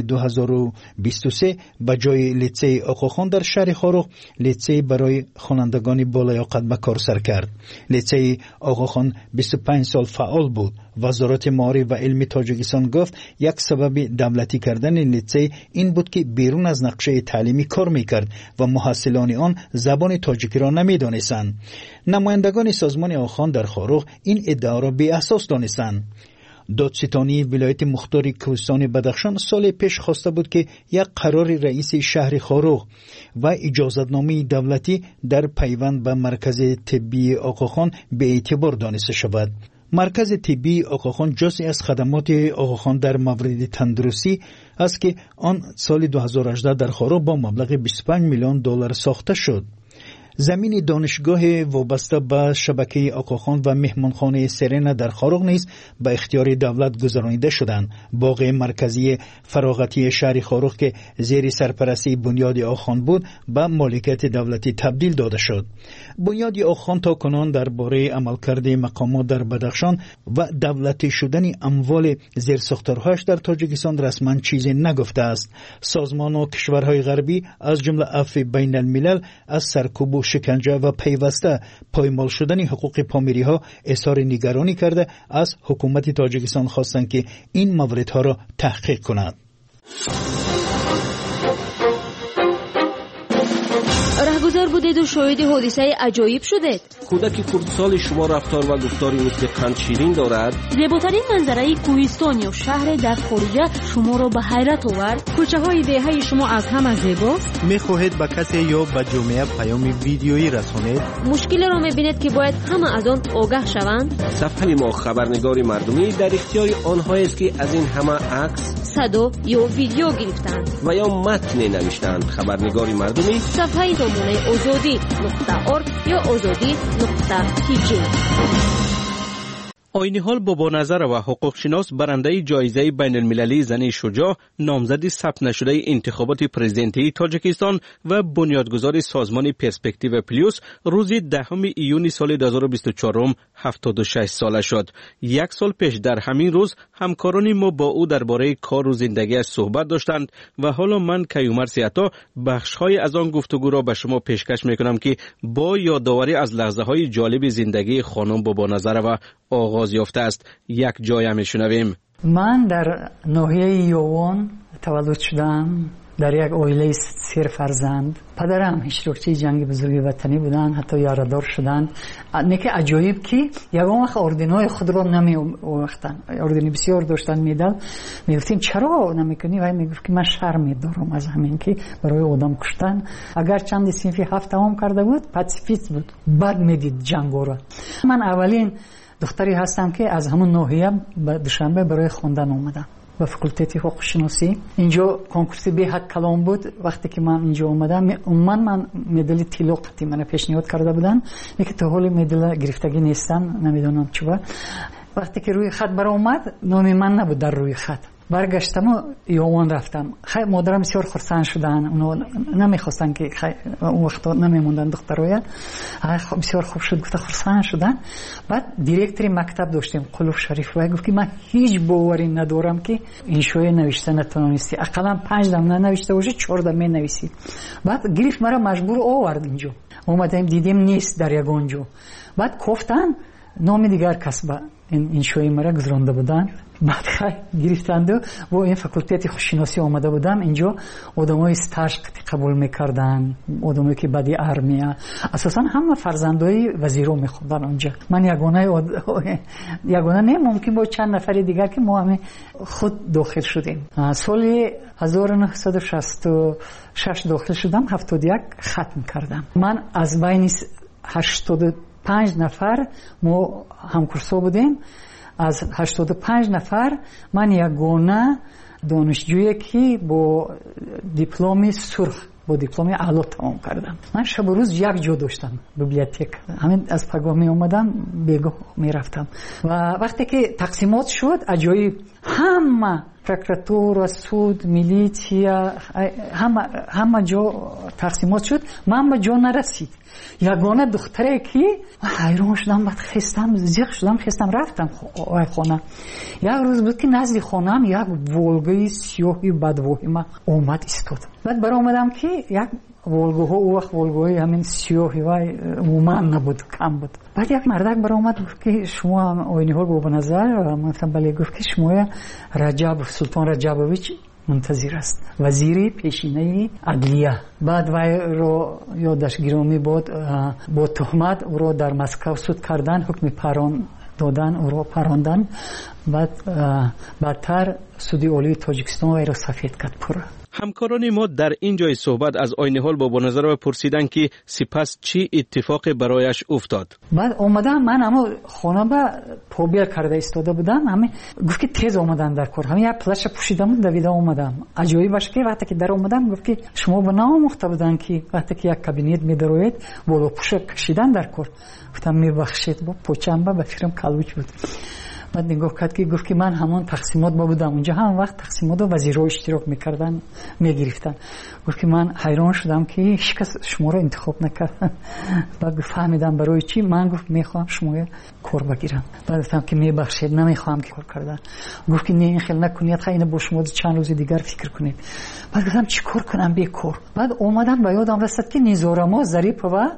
Speaker 7: 2023 به جای لیسه آقاخان در شهر خاروق لیسه برای خوانندگان بالیاقت به کار سر کرد. لیسه آقاخان 25 سال فعال بود. وزارت معارف و علم تاجیکستان گفت یک سبب دولتی کردن لیسه این بود که بیرون از نقشه تعلیمی کار میکرد و محصلان آن زبان تاجیکی را نمیدانستند. نمایندگان سازمان آخان در خاروق این ادعا را بی اساس دانستند. دادستانی ولایت مختار کوهستان بدخشان سال پیش خواسته بود که یک قرار رئیس شهر خاروق و اجازتنامه دولتی در پیوند به مرکز طبی آقاخان به اعتبار دانسته شود. مرکز طبی آقاخان جزئی از خدمات آقاخان در مورد تندرستی است که آن سال 2018 در خاروق با مبلغ 25 میلیون دلار ساخته شد. زمین دانشگاه وابسته به شبکه آقاخان و مهمانخانه سرنا در خاروق نیز به اختیار دولت گذرانیده شدند. باغ مرکزی فراغتی شهر خاروق که زیر سرپرستی بنیاد آخان بود به مالکیت دولتی تبدیل داده شد. بنیاد آخان تا کنون درباره عملکرد مقامات در بدخشان و دولتی شدن اموال زیرساختارهاش در تاجیکستان رسما چیزی نگفته است. سازمان و کشورهای غربی از جمله عفو بین الملل از سرکوب و شکنجه و پیوسته پایمال شدن حقوق پامیری ها اظهار نگرانی کرده از حکومت تاجیکستان خواستند که این موردها را تحقیق کند.
Speaker 11: رهگذر بودید و شاهد حادثه عجایب شدید.
Speaker 14: کودک خردسال شما رفتار و گفتاری مثل قند شیرین دارد.
Speaker 11: زیباترین منظره کوهستان یا شهر در خارجه شما را به حیرت آورد.
Speaker 6: کوچه های دهه شما از همه زیباست.
Speaker 15: میخواهید به کسی یا به جامعه پیام ویدیویی رسانید.
Speaker 11: مشکل را میبینید که باید همه از آن آگاه شوند.
Speaker 14: صفحه ما خبرنگار مردمی در اختیار آنهایی است که از این همه عکس،
Speaker 11: صدا یا ویدیو گرفتند
Speaker 14: و یا متن نوشتند. خبرنگار مردمی
Speaker 11: صفحه زمانه azadi.org یا azadi.tg.
Speaker 16: آینی‌حال بابانظر و حقوق شناس برنده جایزه بین المللی زن شجاع، نامزد ثبت نشده انتخابات پرزیدنتی تاجیکستان و بنیادگذار سازمان پرسپکتیو پلیوس روز 10 ایون سال 2024 76 ساله شد. یک سال پیش در همین روز همکاران ما با او درباره کار و زندگیش صحبت داشتند و حالا من کیومر سیاتا بخش‌های از آن گفتگو را به شما پیشکش می‌کنم که با یادآوری از لحظه‌های جالب زندگی خانم بابانظر و آغاز یافته است یک جای میشنویم.
Speaker 17: من در ناحیه یوان تولد شدم، در یک عائله 3 فرزند. پدرم اشتراکچی جنگ بزرگ وطنی بودند، حتی یاردار شدند. نکته عجایب که یگان وقت اردنای خود را نمی‌آوختن. اردنی بسیار داشتن میدل. میگفتیم چرا نمیکنی؟ و میگفت که من شرم دارم از همین که برای آدم کشتن. اگر چند صنفی 7 تمام کرده بود پاسیفیست بود، بعد میدید جنگو را. من اولین دختری هستم که از همون ناحیه به دوشنبه برای خواندن اومدم به فاکولته حقوق شناسی. اینجا کنکورس به حق کلام بود. وقتی که من اینجا اومدم من مدل طلا قطعی من پیشنهاد کرده بودن، میگه تا حالا مدل گرفتگی نیستن، نمیدونم چرا. وقتی که روی خط برام اومد نام من نبود در روی خط. برگشتم و یوان رفتم. خیلی مادرم بسیار خرسند شدن، اونا نمیخواستن که اون وقت نمیموندن دخترای. بسیار خوب شد، گفت خرسند شدن. بعد دیرکتور مکتب داشتیم قلوف شریف و گفت که من هیچ باوری ندارم که این شوی نوشته نتونستی، اقلا 5 دم ننوشته باشه 4 دم نویسی. بعد گرفت مرا مجبور آورد اینجا. اومدیم دیدیم نیست در یگانجا. بعد گفتن نام دیگر کسب این شوی مرا گذرانده بودن. بعد گرفتند و این فاکولته خوششناسی آمده بودم. اینجا آدمای استاژ قبول میکردن، آدمایی که بعدی ارمیا، اساسا همه فرزندای وزیرو میخوندن اونجا. من یگانه نه، ممکن با چند نفر دیگر که ما همه خود داخل شدیم. سال 1966 داخل شدم، 71 ختم کردم. من از بین 85 نفر ما همکورسا بودیم. از 85 نفر من یگانه دانشجویی که با دیپلم سرخ، با دیپلم اعلا تمام کردم. من شب و روز یک جا داشتم بیبلیوتک. همین از پگاه می اومدم بیگاه می رفتم و وقتی که تقسیمات شد عجایب، همه پروکراتور، سود، میلیتیا، همه جا تقسیمات شد. من به جا نرسید. یگانه دختره که حیران شدم، بعد زیغ شدم، رفتم خانه. یک روز بود که نزد خانم یک ولگای سیاهی بدواهی اومد ایستاد. بعد برای اومدم که یک ولگوها او وقت ولگوهای همین سیاهی و عموما نبود، کم بود. بعد یک مردک برای اومد گفت که شما آینی‌حال بابا نظر؟ مثلا بله. گفت که شما سلطان رجبویچ منتظر است، وزیر پیشینه عدلیه. بعد وی رو یادش گرامی بود، با تهمت او رو در مسکو صد کردن، حکم پران دادن، او رو پراندن. بعدتر سودی عالی تاجیکستان وی را سفید کرد پورا.
Speaker 16: همکاران ما در این جای صحبت از آینی‌حال بابانظر و پرسیدن که سپس چی اتفاق برایش افتاد.
Speaker 17: بعد اومدم، من اما خانه با پوبیل کرده ایستاده بودم. همه گفت که تیز اومدن در کار. همین یک پلش پوشیدم دویده اومدم. عجایب باشه که وقتی که در اومدم گفت که شما به نام آموخته بودن که وقتی که یک کابینت می‌دروید بالا پوش کشیدن در کار. گفتم میبخشید، با پوچم با فکرم کلوچ بود. بعد نگاه کرد که گفت که من همون تقسیمات با بودم اونجا، هم وقت تقسیمات و وزیرها اشتراک میکردن میگرفتن. گفت که من حیران شدم که هیچ کس شما رو انتخاب نکردن. بعد فهمیدم برای چی. من گفت میخوام شما کار بگیرم. بعد گفتم که میبخشید نمیخوام که کار کردن. گفت که نه این خیلی نکنید، خیلی با شما چند روز دیگر فکر کنید. بعد گفتم چی کار کنم؟ بیکار. بعد اومدم به یادم رسید که نیزارما ظریف و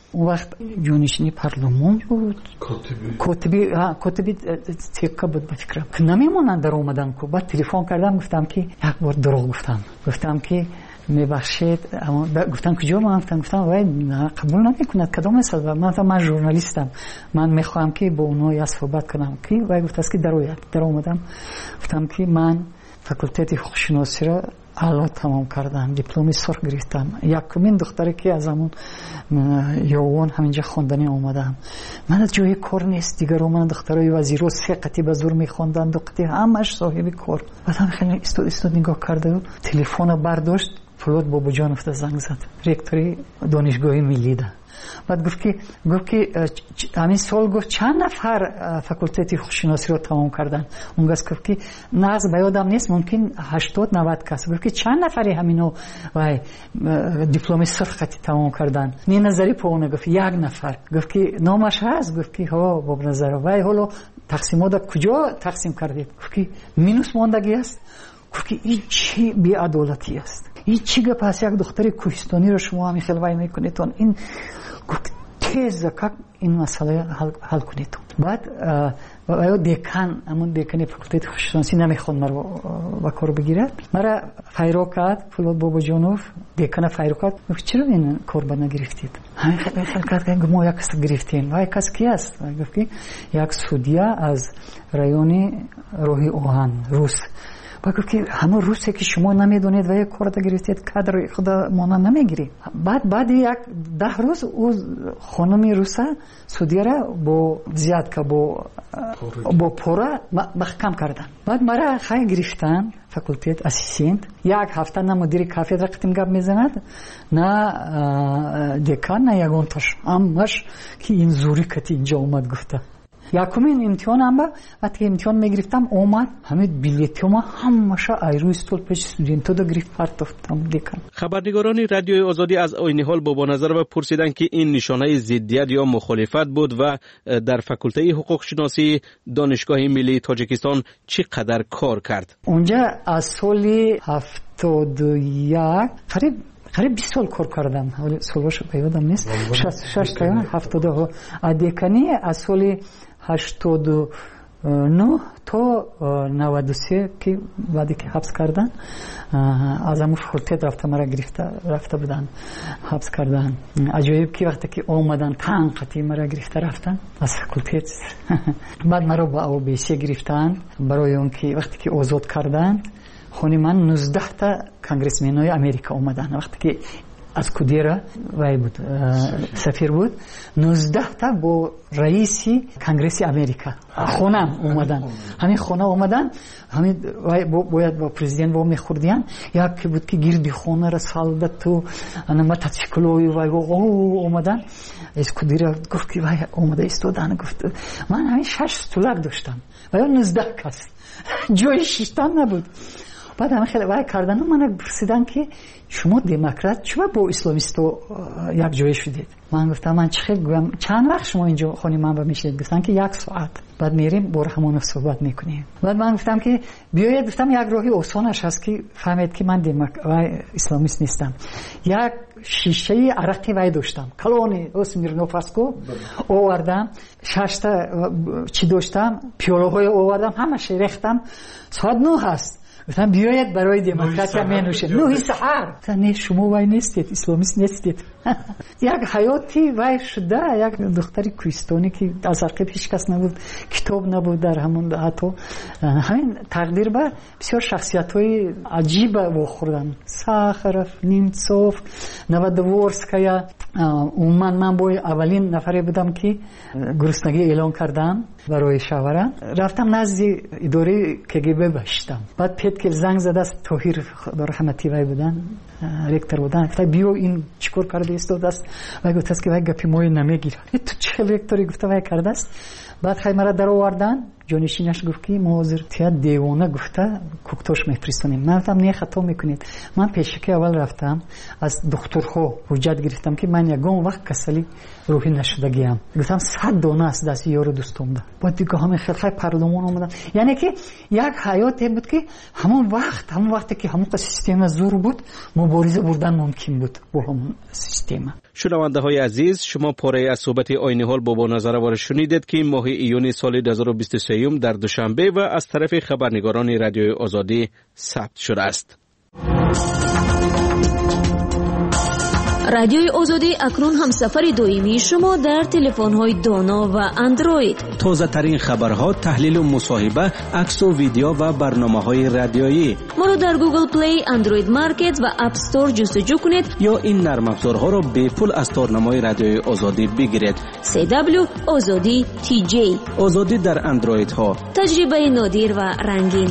Speaker 17: اون وقت جونشینی پارلمان بود، کاتبی تیکه بود بفکرم که نمیمونن در اومدن که. بعد تلفن کردم گفتم که یک بار دروغ گفتم که میبخشید، اما گفتم کجا؟ من گفتم وای قبول نمیکند کدام است. من ژورنالیستم، من میخوام که با اونها صحبت کنم. کی وای گفت است که در اومدم گفتم که من فاکولته حقوق‌شناسی را اعلا تمام کردم، دیپلم سرخ گرفتم. یکمین دختری که از همون یوان همینجا خواندنی اومدم. من از جای کار نیست دیگر. من دخترای وزیرو 3 قطعه به زور میخوندن، 2 قطعه همش صاحب کار. بعدم خیلی استاد نگاه کرده و تلفن برداشت، فلوت بابا جان افته زنگ زد، رکتوری دانشگاه ملی ده. بعد گفت که همین سال گفت چند نفر فاکولته حقوق‌شناسی رو تمام کردن. اون گفت که نه به یادم نیست، ممکن 80-90 کس. گفت که چند نفری همینو وای دیپلم سرخ تمام کردن. نی نظری پونه گفت 1 نفر. گفت که نامش هست؟ گفت که ها باب نظر. وای حالا تقسیمات کجا تقسیم کردید؟ گفت که مینوس ماندگی است. گفت که این چی بی‌عدالتی است؟ این چی گپ است؟ یک دختر کوهستانی رو شما همین خلوای میکنید. این تیز که این مسئله حل کنید. بعد دیکان، همون دیکانی فاکولته حقوق‌شناسی نمیخواد مرا با کار بگیره. مرا فایرو کرد فلوت بابا جانوف، دیکان فایرو کرد. گفت چرا این کار با نگرفتید؟ همین خیلی کرد که ما یک کس گرفتیم. وای کس کی است؟ گفت که یک سودیا از رایون روحی اوهان روس. بگو که همه روسیه که شما نمیدونید و یک کار گرفتید کادر خدا مانا نمیگیری. بعد یک 10 روز او خانمی روسا سودیه را با زیاد که با پورا محکم کردن. بعد مرا خیلی گرفتن فاکولته اسیستنت. 1 هفته نه مدیر کافدره قتیم گپ میزند، نه دکان، نه یگانتاش. همش که این زوری کتی اینجا اومد گفته. یکمین امتحانم با وقتی امتحان میگرفتم اومد همین بلیطم همش ایرو استول پیش استودنتا دا گرفت پرتافتم دیکن.
Speaker 16: خبرنگاران رادیوی آزادی از عین حال بابا نظر و پرسیدن که این نشانه ضدیت یا مخالفت بود و در فاکولته حقوق شناسی دانشگاه ملی تاجیکستان چقدر کار کرد.
Speaker 17: اونجا از سال 71 قریب 20 سال کار کردم. ولی سالش پیادم نیست. 6 تا 70 ادیکانی از سال 89 تا 93 که بعدی که حبس کردن از همون فاکولته رفته بودن حبس کردن. عجیب که وقتی که اومدن تنقیتی مرا گرفته رفتن از فاکولته. بعد مرا با OBC گرفتن برای اون که وقتی که آزاد کردن خونی من 19 تا کانگرسمنای امریکا اومدن. وقتی که از کودیرا وای بود سفیر بود، 19 تا با رئیسی کانگرس امریکا خونم اومدن. همین خونه اومدن، همین باید با پرزیدنت با میخوردیان. یکی بود که گیردی خونه را سالدت تو انا موتورسیکلوی وای اومدن. از کودیرا گفت که وای اومده استودن. گفت من همین 6 استولک داشتم و 19 کس جای 6 تا نبود. بعد همه خیلی وای کردن من پرسیدن که شما دموکرات چرا با اسلامیستو یک جای شدید؟ من گفتم من چند وقت شما اینجا خونی من با میشید؟ گفتن که 1 ساعت. بعد میریم با همون صحبت میکنیم. بعد من گفتم که بیاید، گفتم یک راهی آسانش هست که فهمید که من اسلامیست نیستم. یک شیشه عرقی وای داشتم، کلونی اسمیرنوفسکو آوردم، 6 تا چی داشتم، پیاله های آوردم، همش ریختم. ساعت 9 هست. گفتم بیاید برای دموکراسی منوشه. 9 سحر. نه شما وای نیستید، اسلامیست نیستید. یک حیاتی وای شده. یک دختری کوهستانی که از عقب هیچ کس نبود، کتاب نبود در همون حتی همین تقدیر به بسیار شخصیت‌های عجیب واخوردن. ساخرف، نیمتسوف، نوادورسکایا. من با اولین نفری بودم که گرسنگی اعلان کردم برای شاوران. رفتم نزد اداره KGB باشتم. بعد پیت زنگ زد است توهیر رحمتی وای بودن، رکتر بودن. گفت بیو این چیکار کرده است دست و گفت است که وای گپی موی نمیگیره. تو چه رکتری گفت وای کرده است. بعد خیلی مرا در آوردن جانشینش گفت که ما حاضر تیا دیوانه گفته کوکتاش میفرستانیم. من گفتم نه خطا میکنید. من پیشکی اول رفتم از دکترها حجت گرفتم که من یگان وقت کسلی روحی نشدگیم. گفتم 100 دانه است دست یار دوستم ده. بعد دیگه همه خیلی پارلمان اومدن. یعنی که یک حیاتی بود که همون وقتی که همون سیستم زور بود مبارزه بردن ممکن بود با همون سیستم.
Speaker 16: شنونده های عزیز، شما پاره از صحبت آینی حال با نظر شنیدید که ماه ایون سال 2023 در دوشنبه و از طرف خبرنگاران رادیوی آزادی ثبت شده است.
Speaker 11: رادیوی آزادی اکنون همسفر دائمی شما در تلفن‌های دانا و اندروید.
Speaker 16: تازه ترین خبرها، تحلیل و مصاحبه، عکس و ویدیو و برنامه‌های رادیویی.
Speaker 11: ما رو در گوگل پلی، اندروید مارکت و اپ استور جستجو کنید
Speaker 16: یا این نرم افزارها را به پول از تارنمای رادیوی آزادی بگیرید.
Speaker 11: CW آزادی TJ.
Speaker 16: آزادی در اندروید ها.
Speaker 11: تجربه نادر و رنگین.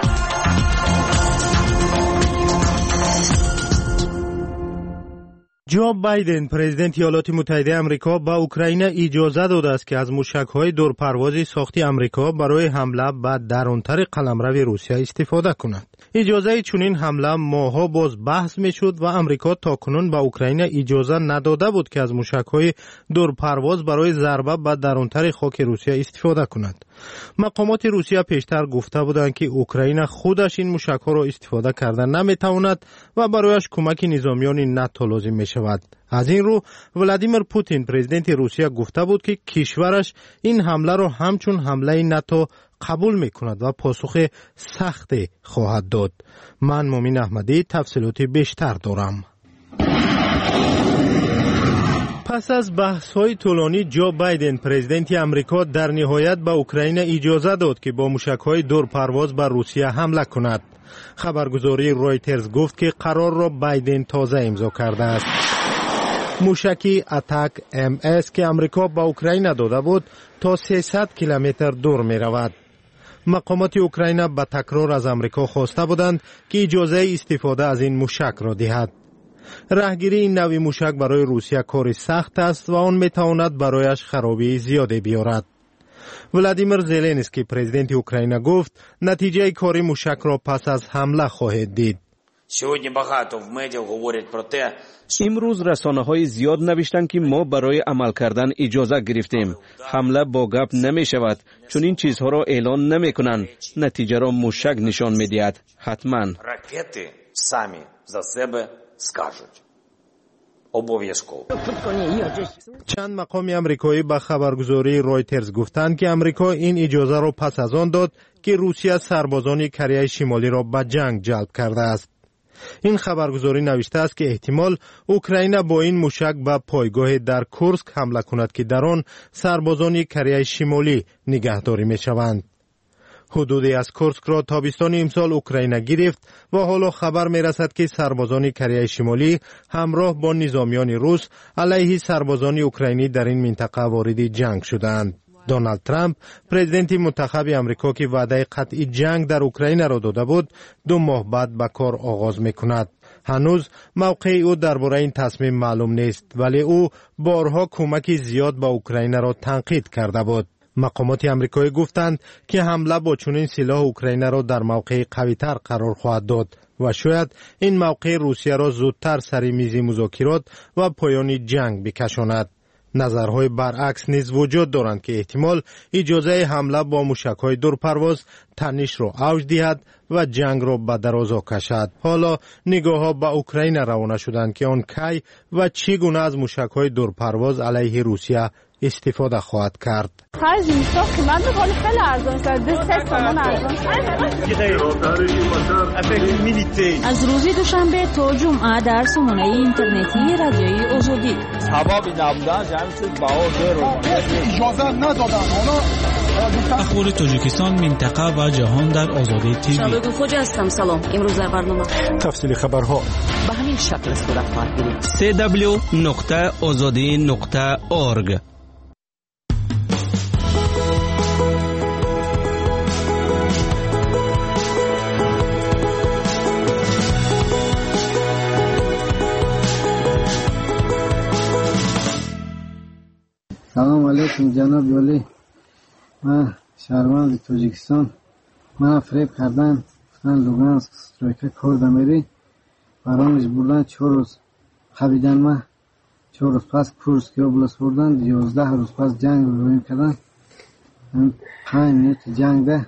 Speaker 15: جو بایدن پرزیدنت ایالات متحده آمریکا به اوکراین اجازه داده است که از موشک‌های دورپروازی ساختی آمریکا برای حمله به درونتر قلمرو روسیه استفاده کند. اجازه چنین حمله ماه‌ها باز بحث می‌شد و آمریکا تاکنون به اوکراین اجازه نداده بود که از موشک‌های دورپرواز برای ضربه به درونتر خاک روسیه استفاده کند. مقامات روسیه پیشتر گفته بودند که اوکراین خودش این موشک‌ها را استفاده کرده نمی‌تواند و برایش کمک نظامیان ناتو لازم می‌شود. از این رو ولادیمیر پوتین پرزیدنت روسیه گفته بود که کشورش این حمله را همچون حمله ناتو قبول می‌کند و پاسخ سختی خواهد داد. من مومن احمدی تفصیلات بیشتر دارم. پس از بحث‌های طولانی جو بایدن پرزیدنت آمریکا در نهایت به اوکراین اجازه داد که با موشک‌های دورپرواز بر روسیه حمله کند. خبرگزاری رویترز گفت که قرار را بایدن تازه امضا کرده است. موشکی اتاک MS که آمریکا به اوکراین داده بود تا 300 کیلومتر دور می رود. مقامات اوکراین به تکرار از آمریکا خواسته بودند که اجازه استفاده از این موشک را دهد. راهگیری این نوع موشک برای روسیه کار سخت است و آن می تواند برایش خرابی زیادی بیارد. ولادیمیر زلنسکی پرزیدنت اوکراین گفت نتیجه کار موشک را پس از حمله خواهد دید.
Speaker 16: امروز رسانه‌های زیاد نوشتند که ما برای عمل کردن اجازه گرفتیم. حمله با گپ نمی شود چون این چیزها را اعلان نمی کنند. نتیجه را موشک نشان می دهد. حتما
Speaker 18: رکتی سامی за себе скажуть. обов'язково.
Speaker 15: چند مقام امریکایی به خبرگزاری رویترز گفتند که امریکا این اجازه را پس از آن داد که روسیه سربازان کره شمالی را به جنگ جلب کرده است. این خبرگزاری نوشته است که احتمال اوکراین با این موشک به پایگاه در کورسک حمله کند که در آن سربازان کره شمالی نگهداری می شوند. حدودی از کورسک را تابستان امسال اوکراین گرفت و حالا خبر می رسد که سربازان کره شمالی همراه با نظامیان روس علیه سربازان اوکراینی در این منطقه وارد جنگ شدند. دونالد ترامپ پرزیدنت منتخب امریکا که وعده قطعی جنگ در اوکراین را داده بود 2 ماه بعد به کار آغاز می کند. هنوز موقع او درباره این تصمیم معلوم نیست ولی او بارها کمک زیاد به اوکراین را تنقید کرده بود. مقامات امریکایی گفتند که حمله با چنین سلاح اوکراین را در موقع قوی‌تر قرار خواهد داد و شاید این موقع روسیه را زودتر سر میز مذاکرات و پایان جنگ بکشاند. نظرهای برعکس نیز وجود دارند که احتمال اجازه حمله با موشک‌های دورپرواز تنش را اوج دهد و جنگ را به درازا کشد. حالا نگاه‌ها به اوکراین روانه شدند که آن کی و چگونه از موشک‌های دورپرواز علیه روسیه استفاده خواهد کرد.
Speaker 11: از روز دوشنبه تا جمعه در سامانه اینترنتی رادیوی آزادی.
Speaker 1: اخبار تاجیکستان، منطقه و جهان در آزادی تیوی.
Speaker 10: شبکه خوج هستم. سلام. امروز در برنامه
Speaker 15: تفصیل خبرها
Speaker 10: به همین شکل صورت خواهد گرفت.
Speaker 16: www.azadi.org.
Speaker 19: سلام علیکم جناب ولی. من شهروند تاجیکستان من فریب کردن، گفتن لوگانسک استرایکر کرد میری، برامش بردن 4 روز خوابیدن. ما 4 روز پس کورسک اوبلاست بردن، 11 روز پس جنگ رو رویم کردن. 5 منوت جنگ ده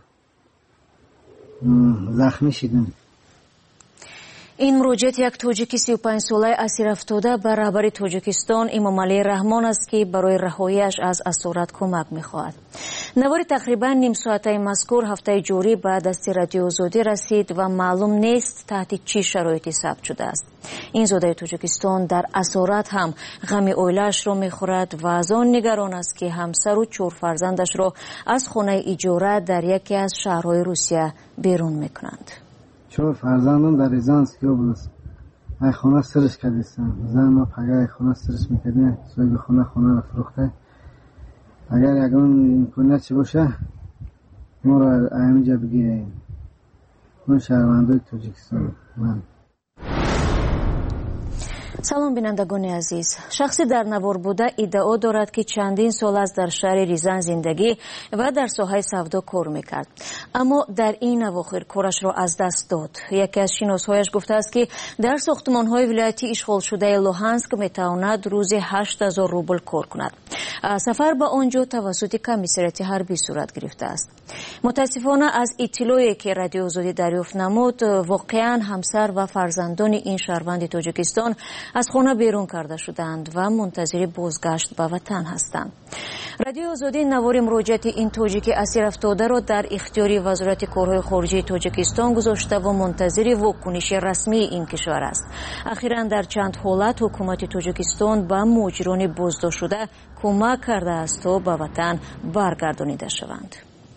Speaker 19: زخمی شدم.
Speaker 11: این مروجیت یک توجیکی 35 ساله اسیر افتاده به رهبر تاجیکستان امامعلی رحمان است که برای رهاییش از اسارت کمک می‌خواهد. نوار تقریبا نیم ساعته مذکور هفته جوری به دست رادیو آزادی رسید و معلوم نیست تحت چه شرایطی ثبت شده است. این زاده تاجیکستان در اسارت هم غم اویلش را می‌خورد و از آن نگران است که همسر و 4 فرزندش را از خانه اجاره در یکی از شهرهای روسیه بیرون می‌کنند.
Speaker 19: 4 فرزندم در ریزانسک اوبلاست ای خانه سرش کردیستم. زن ما پگه خانه سرش میکردیم، سوی خانه رو فروخته. اگر یکون امکانیت چی باشه ما را اینجا بگیریم. من شهروندای تاجیکستان. من
Speaker 11: سلام بینندگان عزیز. شخصی در نوار بوده ادعا دارد که چندین سال است در شهر ریزان زندگی و در ساحه سودا کار میکرد، اما در این اواخر کارش را از دست داد. یکی از شناسهایش گفته است که در ساختمان‌های ولایتی اشغال شده لوهانسک میتواند روزی 8000 روبل کار کند. سفر به آنجا توسط کمیسریات حربی صورت گرفته است. متاسفانه از اطلاعی که رادیو آزادی دریافت نمود، واقعا همسر و فرزندان این شهروند تاجیکستان از خانه بیرون کرده شدند و منتظر بازگشت به وطن هستند. رادیو آزادی نوار مراجعت این تاجیک اسیر افتاده را در اختیار وزارت کارهای خارجه تاجیکستان گذاشته و منتظر واکنش رسمی این کشور است. اخیراً در چند حالت حکومت تاجیکستان به مهاجران بازداشت شده کمک کرده است تا به وطن برگردانیده شوند.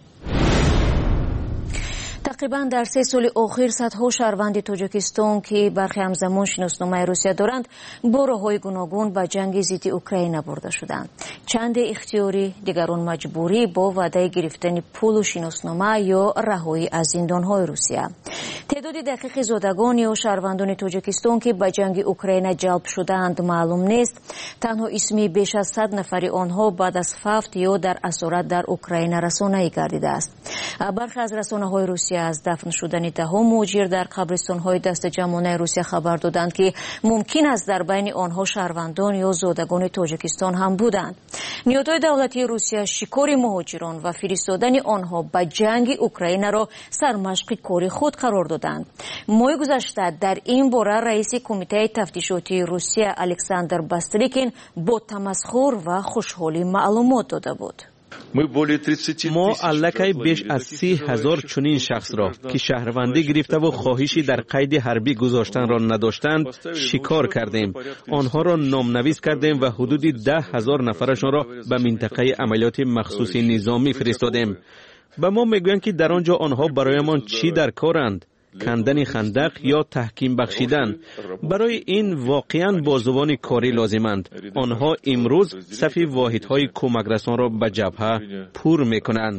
Speaker 11: تقریبا در 3 سال اخیر صدها شهروند تاجیکستان که برخی همزمان شناسنامه روسیه دارند با راه‌های گوناگون به جنگ ضد اوکراین برده شدند. چند اختیاری، دیگران مجبوری با وعده گرفتن پول و شناسنامه یا رهایی از زندان‌های روسیه. تعداد دقیق زادگان یا شهروندان تاجیکستان که به جنگ اوکراین جلب شدند معلوم نیست. تنها اسمی بیش از 100 نفر آنها بعد از فوت یا در اسارت در اوکراین رسانه‌ای گردیده است. برخی از رسانه‌های روسیه از دفن شدن ده‌ها مهاجر در قبرستان‌های دست جمعانه روسیه خبر دادند که ممکن است در بین آنها شهروندان یا زادگان تاجیکستان هم بودند. نیروهای دولتی روسیه شکار مهاجران و فرستادن آنها به جنگ اوکراین را سرمشق کار خود قرار دادند. ماه گذشته در این باره رئیس کمیته تفتیشاتی روسیه الکساندر باستریکین با تمسخر و خوشحالی معلومات داده بود.
Speaker 16: ما الکی بیش از 30,000 چنین شخص را که شهروندی گرفته و خواهشی در قید حربی گذاشتن را نداشتند شکار کردیم. آنها را نامنویس کردیم و حدود 10,000 نفرشان را به منطقه عملیات مخصوص نظامی فرستادیم. به ما میگویند که در آنجا آنها برایمان چی در کارند؟ کندن خندق یا تحکیم بخشیدن. برای این واقعاً بازوان کاری لازمند. آنها امروز صف واحدهای کمک رسان را به جبهه پر میکنند.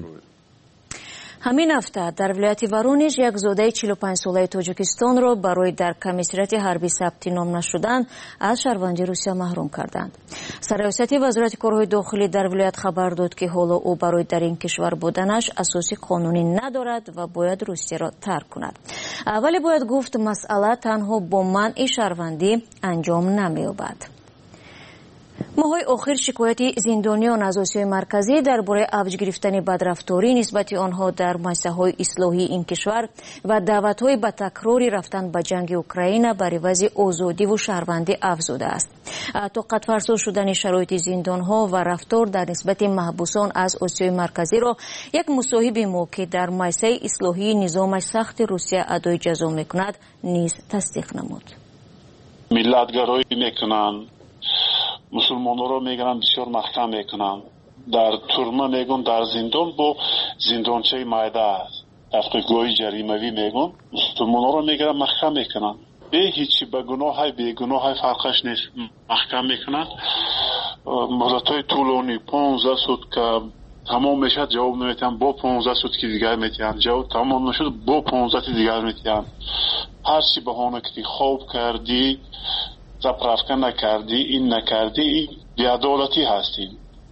Speaker 11: همین هفته در ولایت ورونیژ یک زاده 45 ساله تاجیکستان را برای در کمیسریات حربی ثبت نام نشدن از شهروندی روسیه محروم کردند. سرریاست وزارت کارهای داخلی در ولایت خبر داد که حالا او برای در این کشور بودنش اساس قانونی ندارد و باید روسیه را ترک کند. ولی باید گفت مسئله تنها با منع شهروندی انجام نمی‌یابد. ماهای آخر شکایت زندانیان از آسیای مرکزی درباره افزایش گرفتن بدرفتاری نسبت آنها در مؤسسه‌های اصلاحی این کشور و دعوت‌های به تکراری رفتن به جنگ اوکراین بر عوض آزادی و شهروندی افزوده است. طاقت فرسا شدن شرایط زندان‌ها و رفتار در نسبت محبوسان از آسیای مرکزی را یک مصاحب ما که در مؤسسه اصلاحی نظام سخت روسیه ادای جزا می‌کند نیز تصدیق نمود.
Speaker 20: ملت‌گرایی می‌کنند، مسلمان‌ها را میگن بسیار محکم میکنن. در تورما میگن در زندان با زندانچه مایده است. تفقیق‌های جریمه‌ای میگن مسلمان‌ها را میگن محکم میکنن. به هیچی به گناه فرقش نیست. محکم میکنن. مدت‌های طولانی 15 سوت که تمام میشه جواب نمیتن، با 15 سوت که دیگر میتن جواب تمام نشد با 15 دیگر میتن. هر چی بهانه که خواب کردی، زپرافکن نکردی، این نکردی، این بی‌عدالتی هستیم.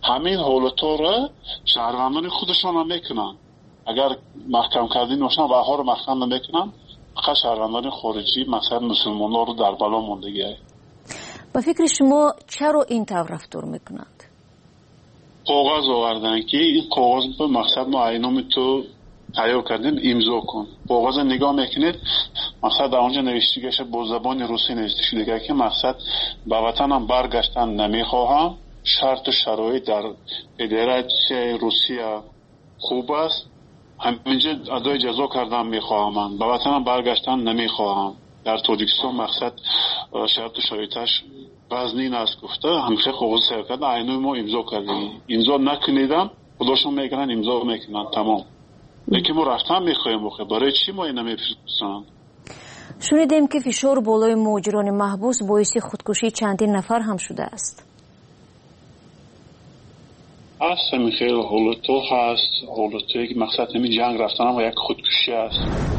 Speaker 20: همین حالتها را شهروندان خودشان هم میکنن. اگر محکم کردین باشن و ها رو محکم نمیکنن، فقط شهروندان خارجی مثلا مسلمانان رو در بلا موندگی.
Speaker 11: با فکر شما چرا این طور رفتار میکنند؟
Speaker 20: کاغذ آوردن که این کاغذ به مقصد ما اینام تو تیار کردیم امضا کن. کاغذ نگاه میکنید مقصد در اونجا نوشته گشه با زبان روسی نوشته شده که مقصد به وطنم برگشتن نمیخواهم، شرط و شرایط در فدراسیون روسیه خوب است، همینجا ادای جزا کردن میخواهم، من به وطنم برگشتن نمیخواهم. در تاجیکستان مقصد شرط و شرایطش وزنین است گفته، همیشه کاغذ سر کرده اینو ما امضا کردیم، امضا نکنیدم خودشون میکنن امضا میکنن تمام. لیکن ما رفتن میخوایم بخیر، برای چی ما این نمیفرستن؟
Speaker 11: شنیدیم که فشار بالای مهاجران محبوس باعث خودکشی چندین نفر هم شده است.
Speaker 20: همین خیلی حالتو هست، حالتوی که مقصد همین جنگ رفتن هم یک خودکشی است.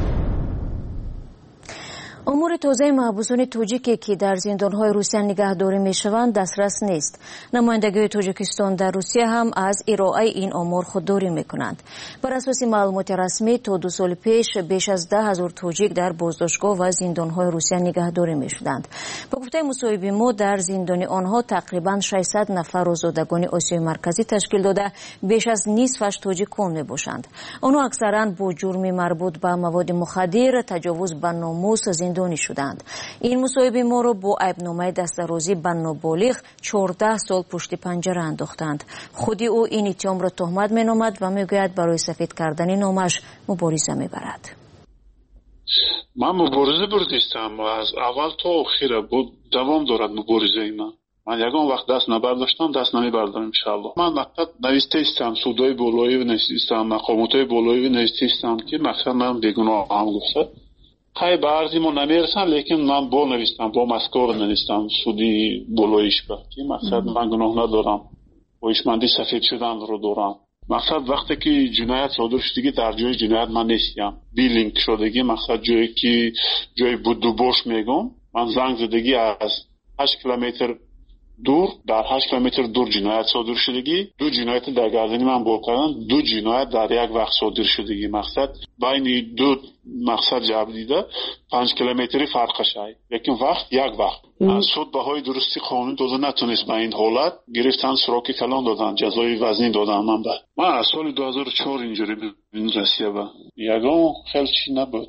Speaker 11: امور تازه محبوسان توجیکی که در زندانهای روسیه نگهداری میشوند دسترس نیست. نمایندگی تاجیکستان در روسیه هم از ارائه این امور خودداری میکنند. بر اساس معلومات رسمی تا 2 سال پیش بیش از 10,000 توجیک در بازداشتگاه و زندانهای روسیه نگهداری میشدند. با گفته مصاحبه ما در زندان آنها تقریبا 600 نفر آزادگان آسیای مرکزی تشکیل داده بیش از نصفش توجیکان میباشند. آنها اکثرا با جرم مربوط به مواد مخدر، تجاوز به ناموس زندانی شدند. این مصاحبه ما را با عیبنامه دسترازی به نابالغ 14 سال پشت پنجره انداختند. خودی او این اتهام را تهمت مینامد و میگوید برای سفید کردن نامش مبارزه میبرد.
Speaker 20: من مبارزه بردیستم و از اول تا آخر بود دوام دارد مبارزه من یگان وقت دست نبرداشتم دست نمیبردم انشالله. من مقصد نوشته استم، سودای بالایی نوشته استم، مقاماتای بالایی نوشته استم که مقصد من بیگناه هم گفته خیلی به عرضی ما نمیرسن، لیکن من با نوشتم، با مسکار نوشتم سودی بالایش با که مقصد من گناه ندارم، با ایشمندی سفید شدن رو دارم. مقصد وقتی که جنایت صادر شدگی در جای جنایت من نیستم، بیلینک شدگی مقصد جایی که جای بودوباش میگم، من زنگ زدگی از 8 کیلومتر دور، در 8 کیلومتر دور جنایت صادر شدگی، 2 جنایت در گردنی من بول کردن، 2 جنایت در یک وقت صادر شدگی. مقصد بین 2 مقصد جبر دیده 5 کیلومتری فرقش های، لیکن وقت یک وقت. سود بهای درستی قانون داده نتونست به این حالت گرفتن، سراغ کلان دادن، جزای وزنی دادن. من از سال 2004 اینجوری به این رسیه با یگان خیلی چی نبود.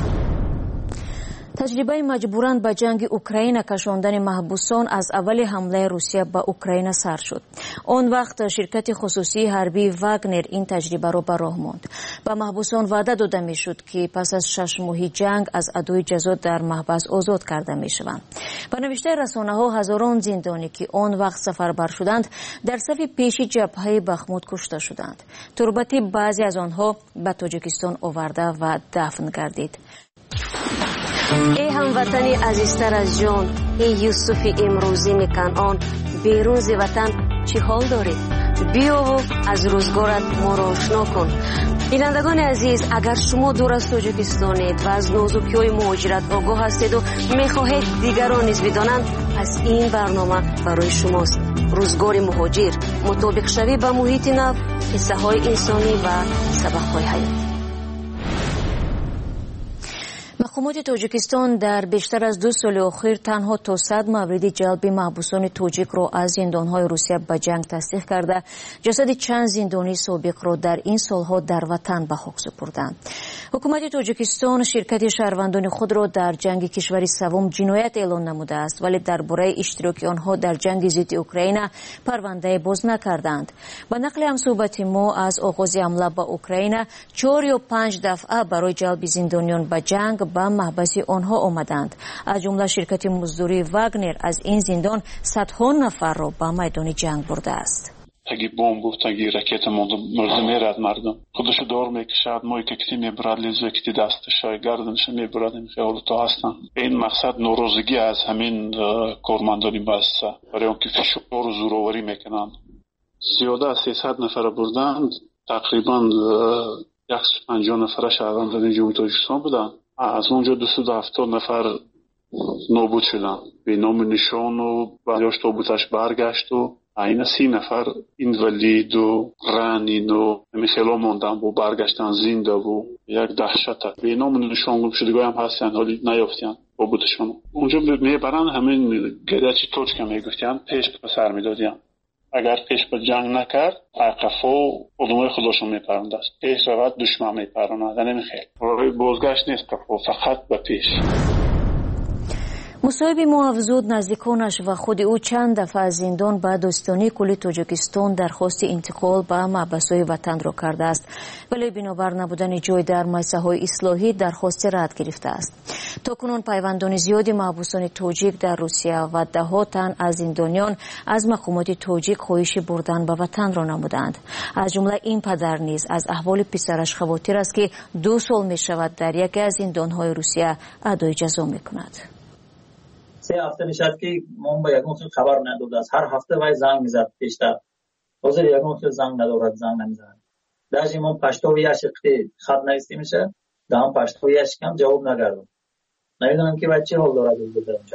Speaker 11: تجربه مجبوران به جنگ اوکراین کشاندن محبوسان از اول حمله روسیه به اوکراین سر شد. آن وقت شرکت خصوصی حربی واگنر این تجربه را به راه ماند. به محبوسان وعده داده میشد که پس از 6 ماه جنگ از ادای جزا در محبس آزاد کرده میشوند. به نوشته رسانه‌ها هزاران زندانی که آن وقت سفربر شدند در صف پیش جبهه بخمود کشته شدند. تربتی بعضی از آنها به تاجیکستان آورده و دفن گردید. ای هموطنی عزیزتر از جان، ای یوسف امروزی کنعان، بیرون ز وطن چی حال داری؟ بیا و از روزگارت ما را آشنا کن. بینندگان عزیز، اگر شما دور از تاجیکستانید و از نازکی‌های مهاجرت آگاه هستید و می‌خواهید دیگران نیز بدانند، پس این برنامه برای شماست. روزگار مهاجر، مطابق شوی با محیط نو، قصه‌های انسانی و سبق‌های حیاتی. مقامات تاجیکستان در بیشتر از 2 سال اخیر تنها تا 100 مورد جلب محبوسان توجیک را از زندانهای روسیه به جنگ تصدیق کرده، جسد چند زندانی سابق را در این سالها در وطن به خاک سپردند. حکومت تاجیکستان شرکت شهروندان خود را در جنگ کشور سوم جنایت اعلان نموده است، ولی درباره اشتراک آنها در جنگ ضد اوکراین پرونده باز نکردند. با نقل همصحبت ما از آغاز حمله به اوکراین 4 یا 5 دفعه برای جلب زندانیان به جنگ به محبس آنها آمدند. از جمله شرکت مزدوری واگنر از این زندان صدها نفر را به میدان جنگ برده است.
Speaker 20: تگی بمب و تگی راکت مرده میرد مردم خودشو دور میکشد، ما کتی میبرد، لیزو کتی دستش گردنش میبرد. این خیال تا هستن. این مقصد ناراضگی از همین کارمندانی بسته برای اونکه فشار و زورآوری میکنند. زیاده از 300 نفر بردند، تقریبا 150 نفر شهروندان جمهوری تاجیکستان بودند. از اونجا 270 نفر نابود شدن، به نام نشان و بعدش تابوتش برگشت و اینا 30 نفر اینوالید و رانین و میخیلا موندن و برگشتن زنده و یک دهشت به نام نشانگم شدگاه هم هستن حالی نیافتن با بودشون اونجا میبرن همین گرچی توچکه میگفتن پیش به سر میدادن اگر پیش به جنگ نکرد عقفا ادامه خودشون میپرند است پیش رود دشمن میپرند نمیخیر راه بازگشت نیست فقط به پیش.
Speaker 11: مصاحب ما افزود نزدیکانش و خود او چند دفعه از زندان به داستانی کل تاجیکستان درخواست انتقال به محبس‌های وطن را کرده است ولی بنابر نبودن جای در مؤسسه‌های اصلاحی درخواست رد گرفته است. تاکنون پیوندان زیادی محبوسان تاجیک در روسیه و ده‌ها تن از زندانیان از مقامات تاجیک خواهش بردن به وطن را نمودند. از جمله این پدر نیز از احوال پسرش خواطر است که 2 سال می‌شود در یکی از زندان‌های روسیه ادای جزا می‌کند.
Speaker 21: 3 هفته میشد که من به یکم خبر نداد است. هر هفته وای زنگ میزد پیشتر. حاضر یکم زنگ ندارد زنگ نمیزنه. داشتیم من پشتویش خط نوشته میشه. دام پشتویش کم جواب نگردم. نمیدونم که بچه حال دارد اینجا.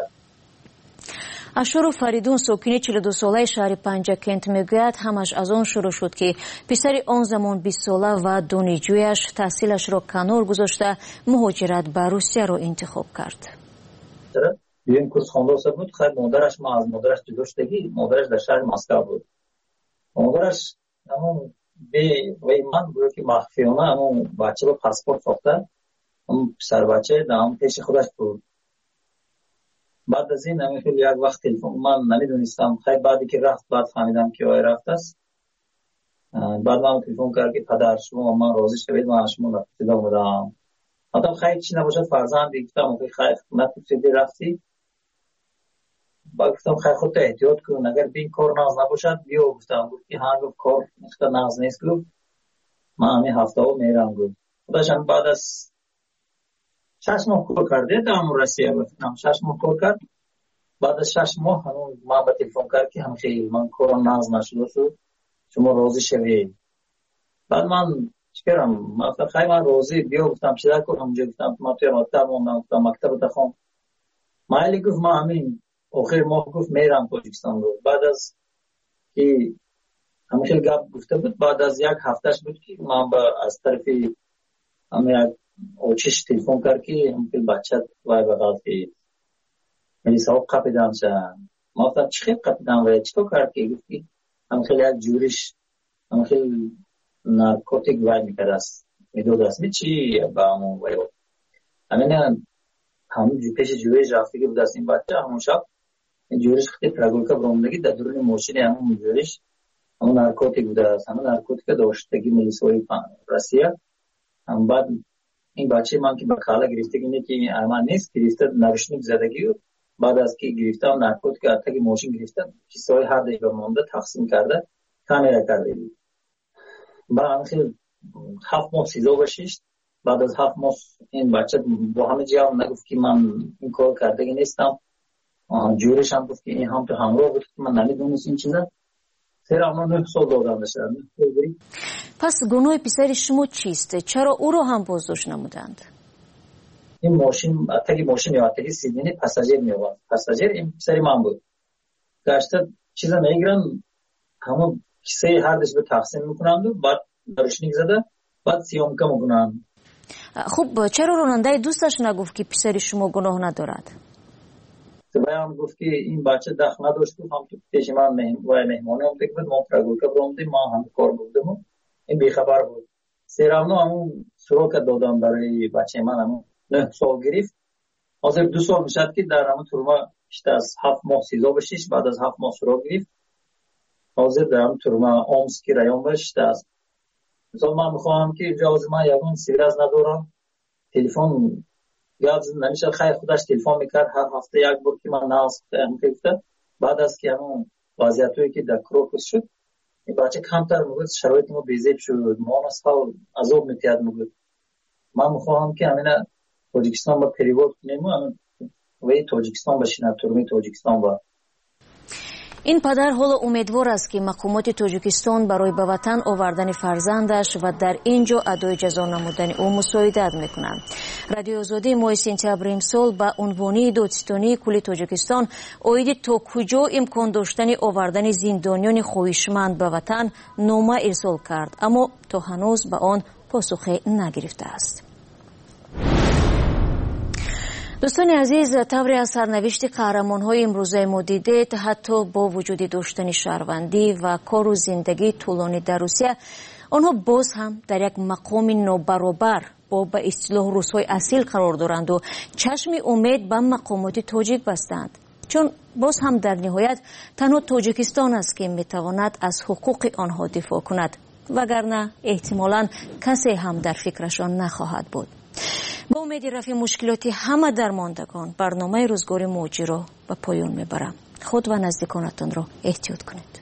Speaker 11: اشور فریدون ساکن 42 ساله شهر پنجکنت میگوید همش از آن شروع شد که پسر آن زمان 20 ساله و دانشجویش تحصیلش را کنار گذاشته مهاجرت به روسیه را انتخاب کرد.
Speaker 21: این کورس خونده بود. خیلی مادرش ما از مادرش جدا شدگی مادرش در شهر مسکو بود. مادرش همون به من بود که مخفیانه همون بچه با پاسپورت ساخته اون پسر بچه دام پیش خودش بود. بعد از این همین خیلی یک وقت تلفن من نمیدونستم خیلی بعدی که رفت بعد فهمیدم که آی رفت است. بعد من تلفن کرد که پدر شما من راضی شوید من شما نفسیده بودم. حتی خیلی چی نباشد فرزند گفتم خیلی نفسیده رفتی. با گفتم خیلی خودت احتیاط کن اگر بین کار ناز نباشد بیا گفتم که ها گفت کار اختر ناز نیست گفت من همین هفته ها میرم گفت خودشم بعد از 6 ماه کار کرده دارم روسیه گفتم 6 ماه کار کرد بعد از 6 ماه همون ما با تلفن کرد که هم خیلی من کار ناز نشده شد شما راضی شوید بعد من چیکارم مثلا خیلی من راضی بیا گفتم چیکار کنم اونجا گفتم من توی مکتب موندم گفتم مکتب بخونم مایلی گفت ما همین آخر ماه گفت میرم تاجیکستان رو بعد از که همه خیلی گپ گفته بود بعد از یک هفتهش بود که من از طرفی همه اوچش تلفن کرد که هم خیلی بچه وای بغل که میلی صاحب قپیدم شد ما گفتم چی خیلی قپیدم وای چطور کرد که گفت که هم خیلی یک جورش هم خیلی نارکوتیک وای میکرد است میدود است می چی با همون وای همین همون پیش جویش رفته که بود است این بچه همون شب جورش خیلی پرگولکا برامدگی در درون موشینی همون جورش همون نارکوتیک بوده است همون نارکوتیک داشتگی ملیسوی روسیه هم بعد این بچه من که به خاله گرفته اینه که امان نیست گرفته نوشنیک زدگی و بعد از که گرفته هم نارکوتیک اتاقی موشین گرفته کیسای هر دیگه مونده تقسیم کرده کامیرا کرده بعد هم خیلی 7 ماه سیزو بشیشت بعد از 7 ماه این بچه با همه جا نگفت که من این کار کرده نیستم جورش هم گفت که این هم تو همراه بود که من نمیدونست این چیزه سر اما 9 سال دادم بشه.
Speaker 11: پس گناه پسر شما چیست؟ چرا او رو هم بازداشت نمودند؟
Speaker 21: این ماشین اتاقی ماشین یا اتاقی سیدنی پاساژیر میواد پاساژیر این پسر من بود گشته چیزا میگیرن همون کیسه هر دش به تقسیم میکنن و بعد روشنی زده بعد سیام کم میکنن.
Speaker 11: خب چرا راننده دوستش نگفت که پسر شما گناه ندارد؟
Speaker 21: هم گفت که این بچه دخ نداشت هم تو پیش من مهمانی هم تک بود ما پرگولکا برامدیم ما هم کار بودیم این بیخبر بود سیرامنو همون سروک دادم برای بچه من همون 9 سال گرفت حاضر 2 سال میشد که در همون تورما بیشتر از 7 ماه سیزا بشیش بعد از 7 ماه سروک گرفت حاضر در همون تورما آمسکی رایون بشت است مثلا من میخواهم که اجازه من یکون سیراز ندارم تلفن یاد نمیشه خیلی خودش تلفن میکرد هر هفته یک بار که من ناز گرفته بعد از که همون وضعیتایی که در کروکس شد این بچه کمتر میگوید شرایط ما بیزیب شد ما اصلا عذاب میتیاد میگوید من میخواهم که همین تاجیکستان با پریورد کنیم و تاجیکستان بشینه تورمی تاجیکستان با
Speaker 11: این پدر حالا امیدوار است که مقامات تاجیکستان برای به وطن آوردن فرزندش و در اینجا ادای جزا نمودن او مساعدت میکنند. رادیو آزادی ماه سپتامبر امسال با عنوان دادستانی کل تاجیکستان اوید تا کجا امکان داشتن آوردن زندانیان خواهشمند به وطن نامه ارسال کرد، اما تا هنوز به آن پاسخی نگرفته است. دوستان عزیز، طوری از سرنوشت قهرمان‌های امروزه ما دیدید، حتی با وجود داشتن شهروندی و کار و زندگی طولانی در روسیه، آنها باز هم در یک مقام نابرابر با به اصطلاح روس‌های اصیل قرار دارند و چشم امید به مقامات تاجیک بستند، چون باز هم در نهایت تنها تاجیکستان است که میتواند از حقوق آنها دفاع کند، وگرنه احتمالاً کسی هم در فکرشان نخواهد بود. با امید رفع مشکلات همه درماندگان، برنامه روزگار موجی را به پایان میبرم. خود و نزدیکانتان را احتیاط کنید.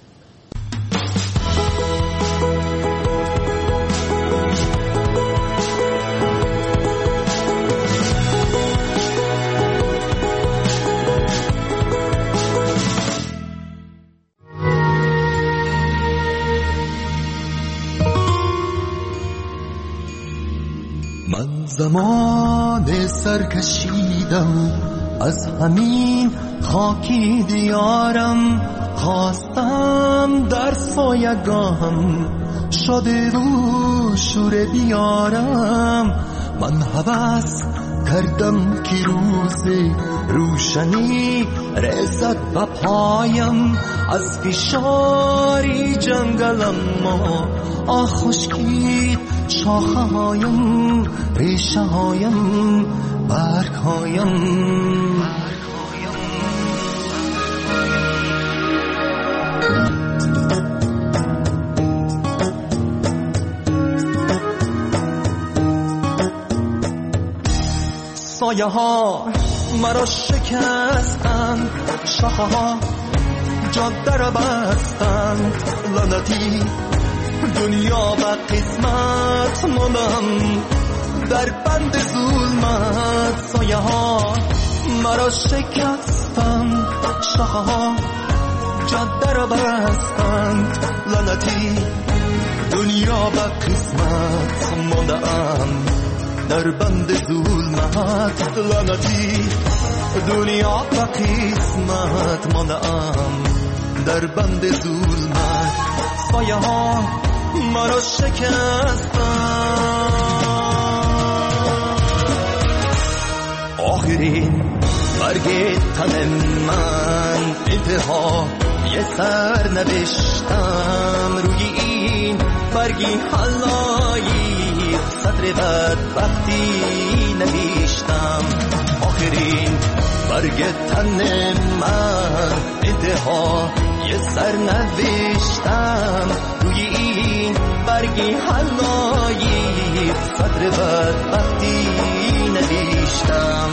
Speaker 5: من زمان سرکشیدم از همین خاکی دیارم، خواستم در سایگاهم شده رو شور بیارم. من هوس کردم که روز روشنی رسد به پایم، از فشاری جنگلم ما خشکید شاخه هایم، ریشه هایم، برگ هایم. سایه ها مرا شکستند، شاخه ها جاده را بستند، لعنتی دنیا و قسمت ماندم در بند ظلمت. سایه ها مرا شکستند، شاخه ها جاده را بستند، لعنتی دنیا و قسمت ماندم در بند ظلمت. لعنتی دنیا و قسمت ماندم در بند ظلمت. سایه ها مرا شکستند. آخرین برگ تن من انتها یه سر نوشتم، روی این برگی حلایی سطر بدبختی نوشتم. آخرین برگ تن من انتها یه سر نوشتم، روی این برگی حلایی سطر بدبختی نوشتم.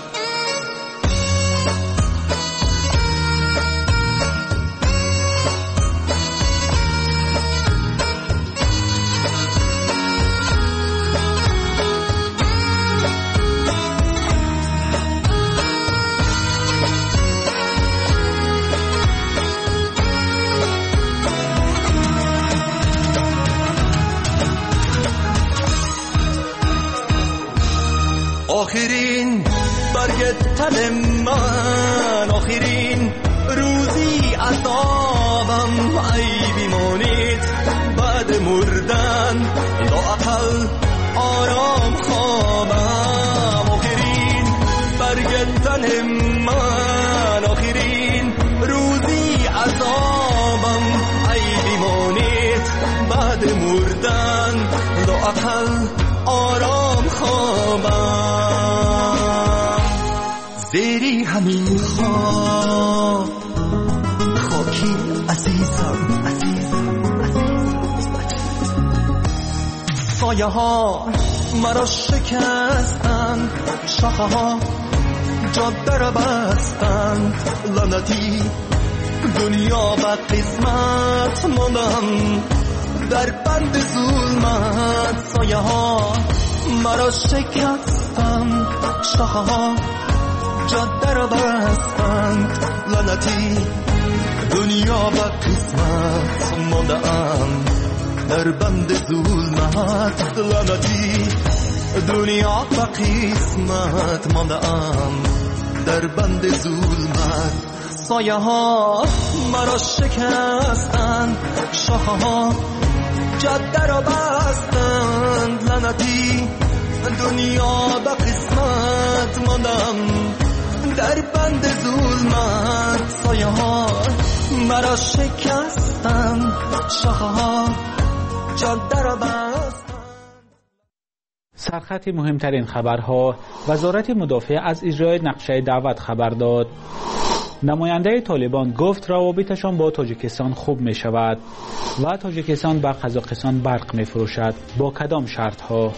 Speaker 5: آخرین برگ تن من، آخرین روزی عذابم، ای بیمانید بعد مردن لااقل آرام خوابم. آخرین برگ تن من، آخرین روزی عذابم، ای بیمانید بعد مردن لااقل آرام خوابم. زیری همین خواب خاکی عزیزم، سایه ها مرا شکستند، شاخه ها جاده را بستند، لعنتی دنیا و قسمت ماندم در بند ظلمت. سایه ها مرا شکستند، شاخه ها جاده را بستند، لعنتی دنیا به قسمت مانده ام در بند ظلمت لعنتی دنیا به قسمت مانده ام در بند ظلمت سایه ها مرا شکستند شاخه ها جاده را بستند لعنتی دنیا به قسمت ماندم در بند ظلمت سایه ها مرا شکستند شاخه ها جاده را بستند.
Speaker 1: سرخط مهمترین خبرها. وزارت مدافع از اجرای نقشه دعوت خبر داد. نماینده طالبان گفت روابطشان با تاجیکستان خوب می شود و تاجیکستان به قزاقستان برق می فروشد. با کدام شرط ها؟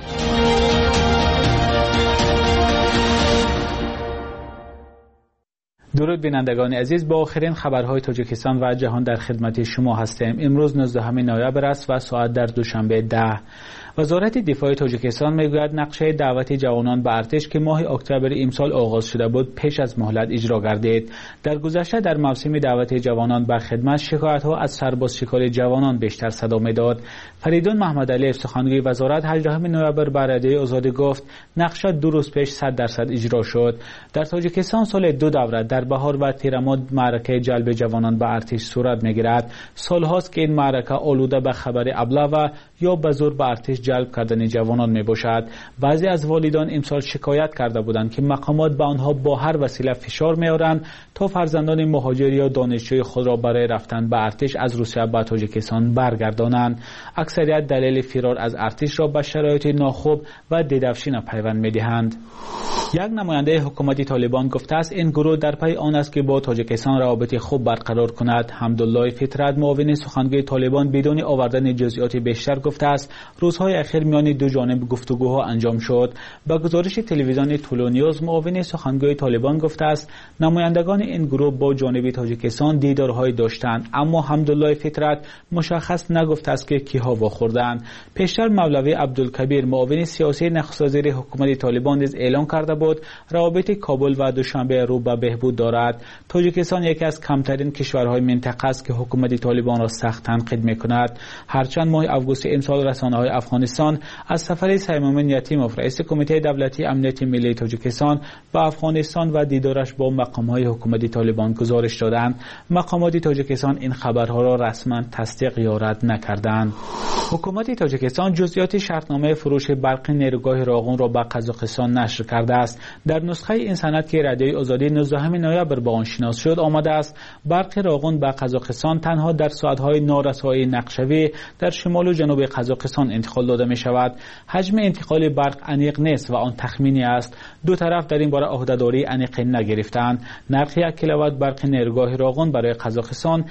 Speaker 1: درود بینندگان عزیز، با آخرین خبرهای تاجیکستان و جهان در خدمت شما هستیم. امروز 19 نوامبر است و ساعت در دوشنبه 10. وزارت دفاع تاجیکستان میگوید نقشه دعوت جوانان به ارتش که ماه اکتبر امسال آغاز شده بود پیش از مهلت اجرا گردید. در گذشته در موسم دعوت جوانان به خدمت شکایت‌ها از سرباز شکار جوانان بیشتر صدا می‌داد. فریدون محمد علی سخنگوی وزارت 18 نوامبر به رادیوی آزادی گفت نقشه 2 روز پیش 100% اجرا شد. در تاجیکستان سال 2 دوره در بهار و تیرماد معرکه جلب جوانان به ارتش صورت می‌گیرد. سال‌هاست که این معرکه آلوده به خبر ابله و یا به زور به ارتش جلب کردن جوانان می باشد. بعضی از والدان امسال شکایت کرده بودند که مقامات به آنها با هر وسیله فشار می آورند تا فرزندان مهاجر یا دانشجوی خود را برای رفتن به ارتش از روسیه به تاجیکستان برگردانند. اکثریت دلیل فرار از ارتش را به شرایط ناخوب و دیدفشین پیوند می دهند. یک نماینده حکومت طالبان گفته است این گروه در پی آن است که با تاجیکستان روابط خوب برقرار کند. حمدالله فطرت معاون سخنگوی طالبان بدون آوردن جزئیات بیشتر گفته است روزهای اخیر میان دو جانب گفتگوها انجام شد. با گزارش تلویزیون طولو نیوز معاون سخنگوی طالبان گفته است نمایندگان این گروه با جانب تاجیکستان دیدارهای داشتند، اما حمدالله فطرت مشخص نگفته است که کیها واخوردند. پیشتر مولوی عبدالکبیر معاون سیاسی نخست وزیر حکومت طالبان نیز اعلام کرده بود روابط کابل و دوشنبه رو به بهبود دارد. تاجیکستان یکی از کمترین کشورهای منطقه است که حکومت طالبان را سخت تنقید می‌کند. هرچند ماه آگوست امسال رسانه‌های افغانستان از سفر سیمون یتیموف رئیس کمیته دولتی امنیت ملی تاجیکستان به افغانستان و دیدارش با مقام‌های حکومت طالبان گزارش دادند. مقامات تاجیکستان این خبرها را رسما تصدیق یا رد نکردند. حکومت تاجیکستان جزئیات شرطنامه فروش برق نیروگاه راغون را به قزاقستان نشر کرده است. در نسخه این سند که رادیوی آزادی 19 نوامبر با آن شناس شد آمده است برق راغون به قزاقستان تنها در ساعت‌های نارسایی نقشه‌ای در شمال و جنوب قزاقستان انتقال داده می شود. حجم انتقال برق عمیق نیست و آن تخمینی است. دو طرف در این باره عهده‌داری عمیق نگرفتند. نرخ 1 کیلووات برق نیروگاه راغون برای قزاقستان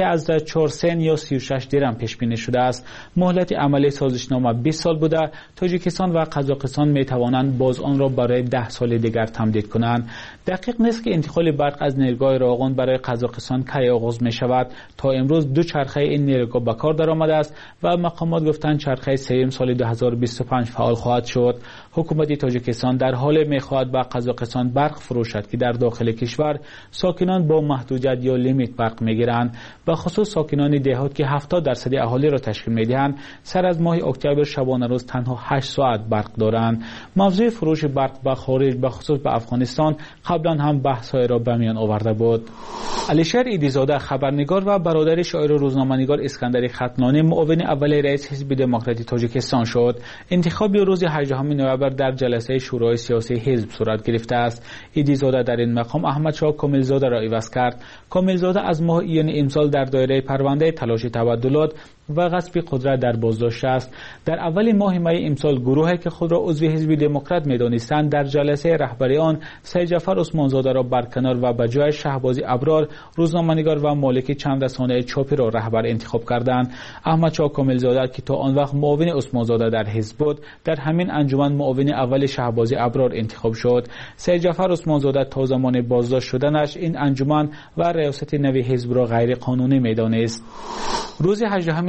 Speaker 1: 3.4 سن یا 36 درم پیش بینی شده است. مهلت عملی سازشنامه 20 سال بوده. تاجیکستان و قزاقستان می توانند باز آن را برای 10 سال دیگر تمدید کنند. دقیق نیست که انتقال برق از نیروگاه راغون برای قزاقستان کی آغاز می شود. تا امروز 2 چرخه این نیروگاه به کار درآمده است و مقامات گفتند چرخه سوم سال 2025 فعال خواهد شد. حکومت تاجیکستان در حال می‌خواهد به قزاقستان برق فروشد که در داخل کشور ساکنان با محدودیت یا لیمیت برق می‌گیرند. به خصوص ساکنان دهات که 70% اهالی را تشکیل می‌دهند سر از ماه اکتبر شبانه روز تنها 8 ساعت برق دارند. موضوع فروش برق به خارج به خصوص به افغانستان قبلا هم بحث‌های را به میان آورده بود. علیشیر ایدیزاده خبرنگار و برادر شاعر و روزنامه‌نگار اسکندر ختنانی معاون اول رئیس حزب دموکراتی تاجیکستان شد. انتخاب روز 18 نوامبر در جلسه شورای سیاسی حزب صورت گرفته است. ایدیزاده در این مقام احمدشاه کاملزاده را عوض کرد. کاملزاده از ماه ایون امسال در دایره پرونده تلاش تبدلات و غصب قدرت در بازداشت است. در اول ماه می امسال گروهی که خود را عضو حزب دموکرات می‌دانستند در جلسه رهبری آن سید جعفر عثمانزاده را برکنار و به جای شهبازی ابرار روزنامه‌نگار و مالک چند رسانه چاپی را رهبر انتخاب کردند. احمدشاه کاملزاده که تا آن وقت معاون عثمانزاده در حزب بود در همین انجمن معاون اول شهبازی ابرار انتخاب شد. سید جعفر عثمانزاده تا زمان بازداشت شدنش این انجمن و ریاست نوی حزب را غیر قانونی می‌دانست. روز 18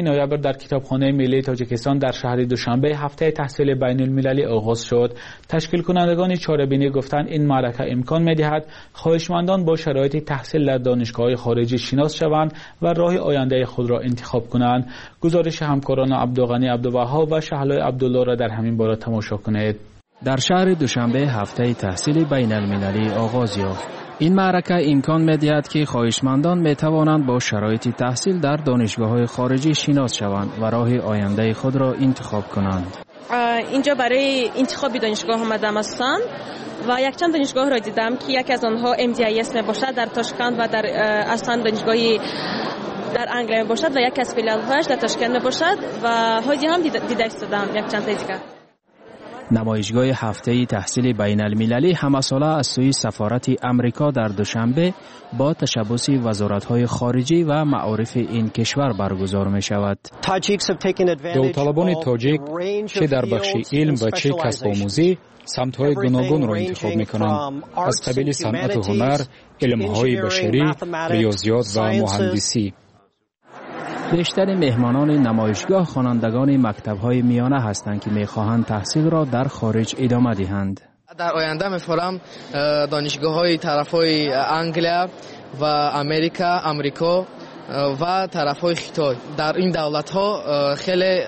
Speaker 1: نوامبر در کتابخانه ملی تاجیکستان در شهر دوشنبه هفته تحصیل بین المللی آغاز شد. تشکیل کنندگان چاره‌بینی گفتند این معرکه امکان می‌دهد خواهشمندان با شرایط تحصیل در دانشگاه‌های خارجی شناس شوند و راه آینده خود را انتخاب کنند. گزارش همکاران عبدالغنی عبدالوهاب و شهلای عبدالله را در همین باره تماشا کنید.
Speaker 2: در شهر دوشنبه هفته تحصیل بین المللی آغاز یافت. این معرکه امکان می‌دهد که خواهشمندان می‌توانند با شرایط تحصیل در دانشگاه‌های خارجی شناس شوند و راه آینده خود را انتخاب کنند.
Speaker 3: اینجا برای انتخاب دانشگاه آمدم هستم و یک چند دانشگاه را دیدم که یک از آنها MDIS میباشد در تاشکند و در اصلا دانشگاهی در انگلیس میباشد و یک از فیلال‌هاش در تاشکند میباشد و هایی هم دیده استادم یک چند دیگه.
Speaker 2: نمایشگاه هفته تحصیل بین المللی همساله از سوی سفارت امریکا در دوشنبه با تشبث وزارت‌های خارجی و معارف این کشور برگزار می شود.
Speaker 4: داوطلبان تاجیک چه در بخش علم و چه کسب آموزی سمت‌های گوناگون را انتخاب می‌کنند، از قبیل صنعت و هنر، علم‌های بشری، ریاضیات و مهندسی.
Speaker 2: بیشتر مهمانان نمایشگاه خوانندگان مکتب‌های میانه هستند که می‌خواهند تحصیل را در خارج ادامه دهند.
Speaker 22: در آینده می‌فهمم دانشگاه‌های طرف‌های انگلیا و امریکا و طرف‌های خیتای در این دولت‌ها خیلی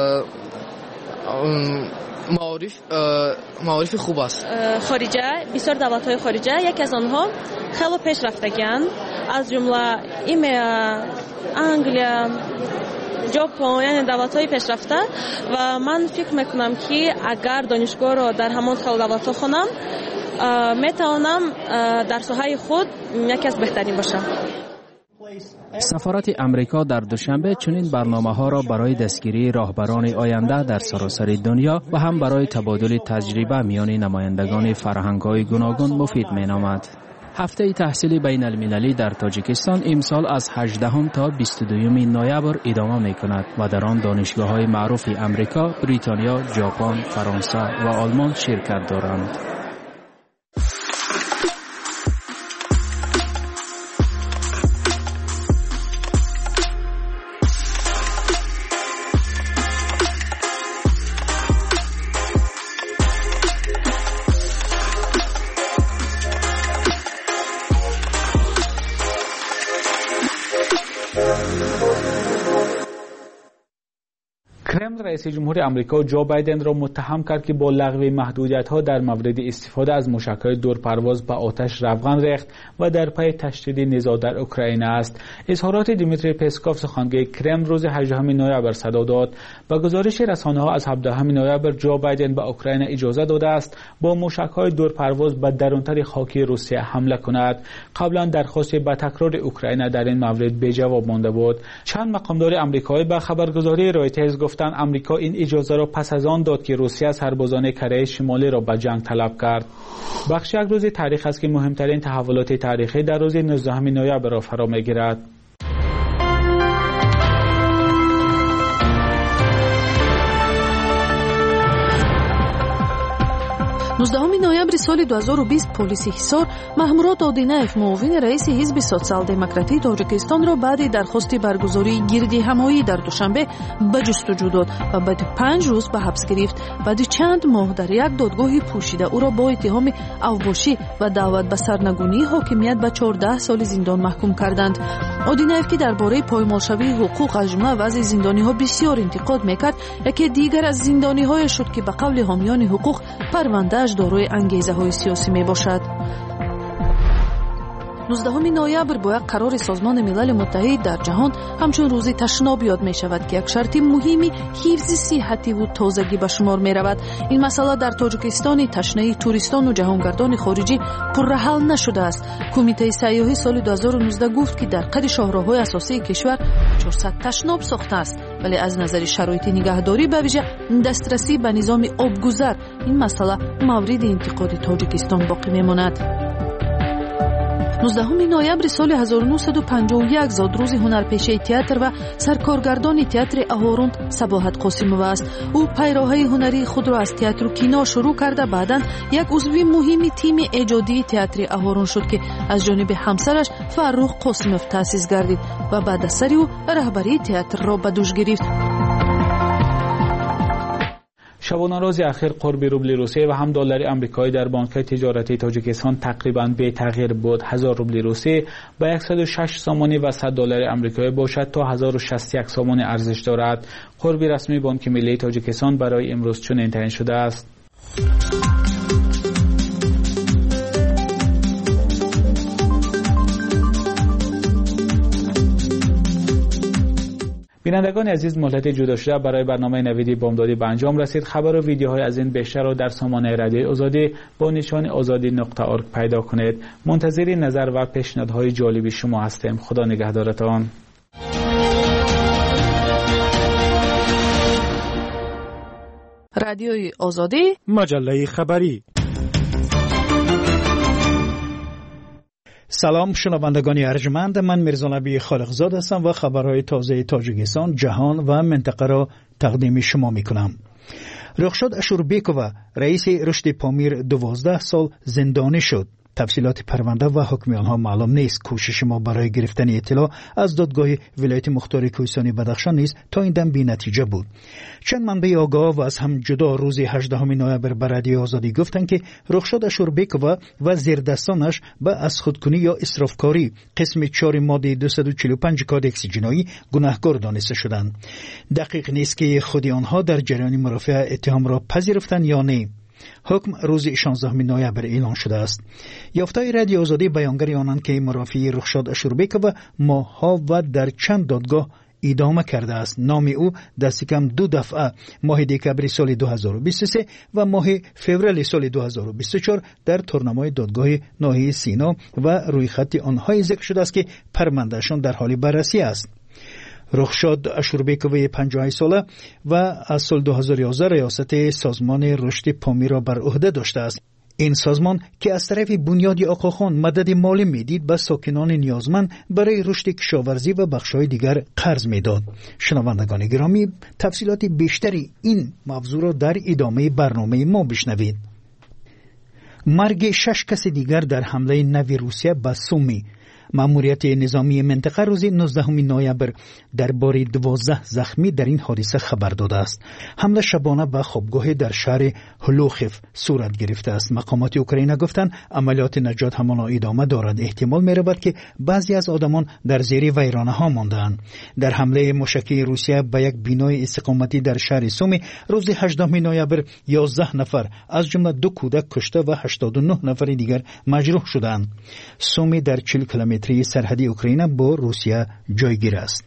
Speaker 22: معارف خوب است.
Speaker 3: خارجه بسیار دولت‌های خارجه یک از آنها خیلی پیشرفتگی‌اند، از جمله ایمیا، انگلیا، ژاپن، یعنی دولت‌های پیشرفته و من فکر میکنم که اگر دانشگاه را در همان خیلی دولت‌ها خوانم میتوانم در ساحه خود یکی از بهترین باشم.
Speaker 2: سفارت امریکا در دوشنبه چنین برنامه‌ها را برای دستگیری راهبران آینده در سراسر دنیا و هم برای تبادل تجربه میان نمایندگان فرهنگ‌های گوناگون مفید می‌نامد. هفته تحصیل بین المللی در تاجیکستان امسال از 18 تا 22 نوامبر ادامه می‌کند و در آن دانشگاه‌های معروف امریکا، بریتانیا، ژاپن، فرانسه و آلمان شرکت دارند.
Speaker 1: کرملین رئیس جمهور آمریکا جو بایدن را متهم کرد که با لغو محدودیت‌ها در مورد استفاده از موشک‌های دورپرواز به آتش روغن ریخت و در پی تشدید نزاع در اوکراین است. اظهارات دیمیتری پسکوف سخنگوی کرملین روز 18 نوامبر صدا داد. با گزارش رسانه‌ها از 17 نوامبر جو بایدن به اوکراین اجازه داده است با موشک‌های دورپرواز به درونتر خاکی روسیه حمله کند. قبلا درخواست به تکرار اوکراین در این مورد بی جواب مانده بود. چند مقامدار آمریکایی به خبرگزاری رایترز گفتند آمریکا این اجازه را پس از آن داد که روسیه سربازان کره شمالی را به جنگ طلب کرد. بخش یک روز تاریخ است که مهمترین تحولات تاریخی در روز 19 نوامبر را فرا می‌گیرد.
Speaker 6: 19 نوامبر سال 2020 پلیس حصار محمورات آدیناев معاون رئیس حزب سوسیال دموکراتی تاجیکستان را بعد درخواست برگزاری گردی همایی در دوشنبه به جستجو داد و بعد 5 روز به حبس گرفت. بعد چند ماه در یک دادگاه پوشیده او را با اتهام اوباشی و دعوت به سرنگونی حاکمیت به 14 سال زندان محکوم کردند. آدیناев که درباره پایمالشوی حقوق از جمله وضع زندانی‌ها بسیار انتقاد میکرد، یکی دیگر از زندانی‌های شد که به قول حامیان حقوق پرونده داروی انگیزه‌های سیاسی میباشد. 19 نوامبر با یک قرار سازمان ملل متحد در جهان همچون روز تشناب یاد می شود که یک شرط مهمی حفظ صحتی و تازگی به شمار می رود. این مسئله در تاجیکستان تشنه توریستان و جهانگردان خارجی پرحل نشده است. کمیته سیاحی سال 2019 گفت که در قید شاهراه‌های اساسی کشور 400 تشناب ساخته است، ولی از نظر شرایط نگهداری به ویژه دسترسی به نظام آبگذر این مسئله مورد انتقاد تاجیکستان باقی می ماند. 19 نوامبر سال 1951 زادروز هنرپیشه تئاتر و سرکارگردان تئاتر اهوروند صباحت قاسمова است. او پیراهه هنری خود را از تئاتر و کینو شروع کرده، بعداً یک عضو مهم تیم ایجادی تئاتر اهوروند شد که از جانب همسرش فرخ قاسمov تأسیس گردید و بعد از سر او رهبری تئاتر را به دوش گرفت.
Speaker 1: شبانه روز اخیر قرب روبل روسی و هم دلار آمریکایی در بانک‌های تجارتی تاجیکستان تقریباً به تغییر بود. 1000 روبل روسی با 106 سامانی و 100 دلار آمریکایی باشد تا 1061 سامانی ارزش دارد. قرب رسمی بانک ملی تاجیکستان برای امروز چنین تعیین شده است. بینندگان عزیز، مهلت جدا شده برای برنامه نویدی بامدادی به انجام رسید. خبر و ویدیوهای از این بیشتر را در سامانه رادیوی آزادی با نشان azadi.org پیدا کنید. منتظر نظر و پیشنهادهای جالبی شما هستیم. خدا نگهدارتان.
Speaker 6: رادیوی آزادی،
Speaker 15: مجله خبری.
Speaker 7: سلام شنوندگان ارجمند، من میرزا نبی خالقزاد هستم و خبرهای تازه تاجیکستان، جهان و منطقه را تقدیم شما میکنم. رخشاد اشوربیکووا رئیس رشد پامیر 12 سال زندانی شد. تفصیلات پرونده و حکم آنها معلوم نیست. کوشش ما برای گرفتن اطلاع از دادگاه ولایت مختار کوهستانی بدخشان نیز تا این دم بی نتیجه بود. چند منبع آگاه و از هم جدا روز 18 نوامبر به رادیو آزادی گفتند که رخشاد اشوربیکووا و زیردستانش به از خودکنی یا اسرافکاری قسم 4 ماده 245 کادکس جنایی گناهکار دانسته شدند. دقیق نیست که خود آنها در جریان مرافعه اتهام را پذیرفتند یا نه. حکم روز 16 نوامبر اعلان شده است. یافته‌های رادیو آزادی بیانگر آنند که مرافعی رخشاد اشوربیکووا ماه‌ها و در چند دادگاه ادامه کرده است. نام او دست کم 2 دفعه ماه دکبر سال 2023 و ماه فوریه سال 2024 در تورنمای دادگاه ناحیه سینا و روی خط آنها ذکر شده است که پروندهشان در حال بررسی است. رخشاد اشوربیکووا 58 ساله و از سال 2011 ریاست سازمان رشد پامیر را بر عهده داشته است. این سازمان که از طرف بنیادی آقاخان مدد مالی میدید به ساکنان نیازمند برای رشد کشاورزی و بخش‌های دیگر قرض میداد. شنوندگان گرامی، تفصیلات بیشتری این موضوع را در ادامه برنامه ما بشنوید. مرگ 6 کس دیگر در حمله نوی روسیه به سومی. ماموریت نظامی منطقه روز 19 نوامبر درباره 12 زخمی در این حادثه خبر داده است. حمله شبانه به خوابگاه در شهر هلوخیف صورت گرفته است. مقامات اوکراین گفتند عملیات نجات همانا ادامه دارد. احتمال می‌رود که بعضی از آدمان در زیر ویرانه‌ها مانده‌اند. در حمله موشکی روسیه به یک بینای استقامتی در شهر سومی روز 18 نوامبر 11 نفر از جمله 2 کودک کشته و 89 نفر دیگر مجروح شدند. سومی در 40 کیلومتری سرحدی اوکراین با روسیه جایگیر است.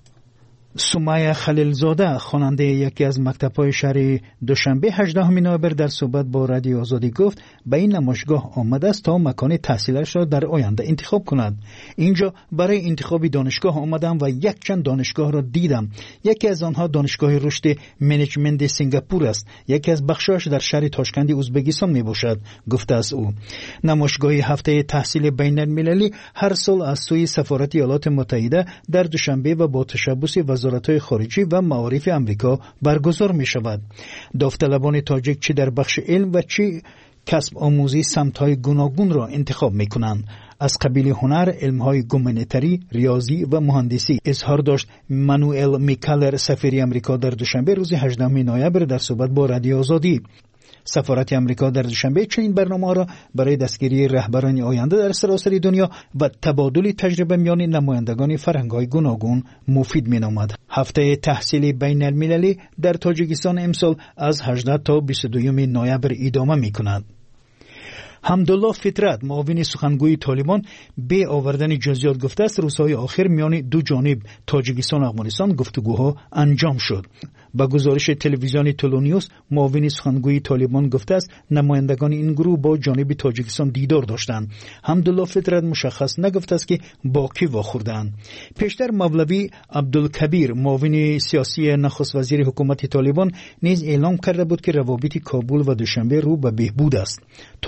Speaker 7: سمیه خلیلزاده خواننده یکی از مکتب‌های شهر دوشنبه 18 نوامبر در صحبت با رادیو آزادی گفت به این نمایشگاه آمده است تا مکان تحصیلش را در آینده انتخاب کند. اینجا برای انتخاب دانشگاه آمدم و یک چند دانشگاه را دیدم. یکی از آنها دانشگاه رشد منیجمنت سنگاپور است. یکی از بخش‌هاش در شهر تاشکند ازبکستان میباشد، گفته است او. نمایشگاه هفته تحصیل بین‌المللی هر سال از سوی سفارت ایالات متحده در دوشنبه و با تشبث وزارت‌های خارجه و معارف آمریکا برگزار می‌شود. داوطلبان تاجیک چه در بخش علم و چه کسب آموزی سمت‌های گوناگون را انتخاب می‌کنند. از قبیل هنر، علم‌های گومنیتری، ریاضی و مهندسی اظهار داشت مانوئل میکالر سفیر آمریکا در دوشنبه روز 18 نوامبر در صحبت با رادیو آزادی. سفارت آمریکا در دوشنبه چنین برنامه را برای دستگیری رهبران آینده در سراسر دنیا و تبادل تجربه میان نمایندگان فرهنگ‌های گوناگون مفید می‌نامد. هفته تحصیل بین‌المللی در تاجیکستان امسال از 18 تا 22 نوامبر ادامه می‌کند. حمدالله فطرت معاون سخنگوی طالبان به آوردن جزئیات گفته است روزهای آخر میان دو جانب تاجیکستان و افغانستان گفتگوها انجام شد. با گزارش تلویزیون تولونیوس معاون سخنگوی طالبان گفته است نمایندگان این گروه با جانب تاجیکستان دیدار داشتند. حمدالله فطرت مشخص نگفته است که با کی واخوردند. پیشتر مولوی عبدالکبیر معاون سیاسی نخست وزیر حکومت طالبان نیز اعلام کرده بود که روابط کابل و دوشنبه رو به بهبود است. تاجیکستان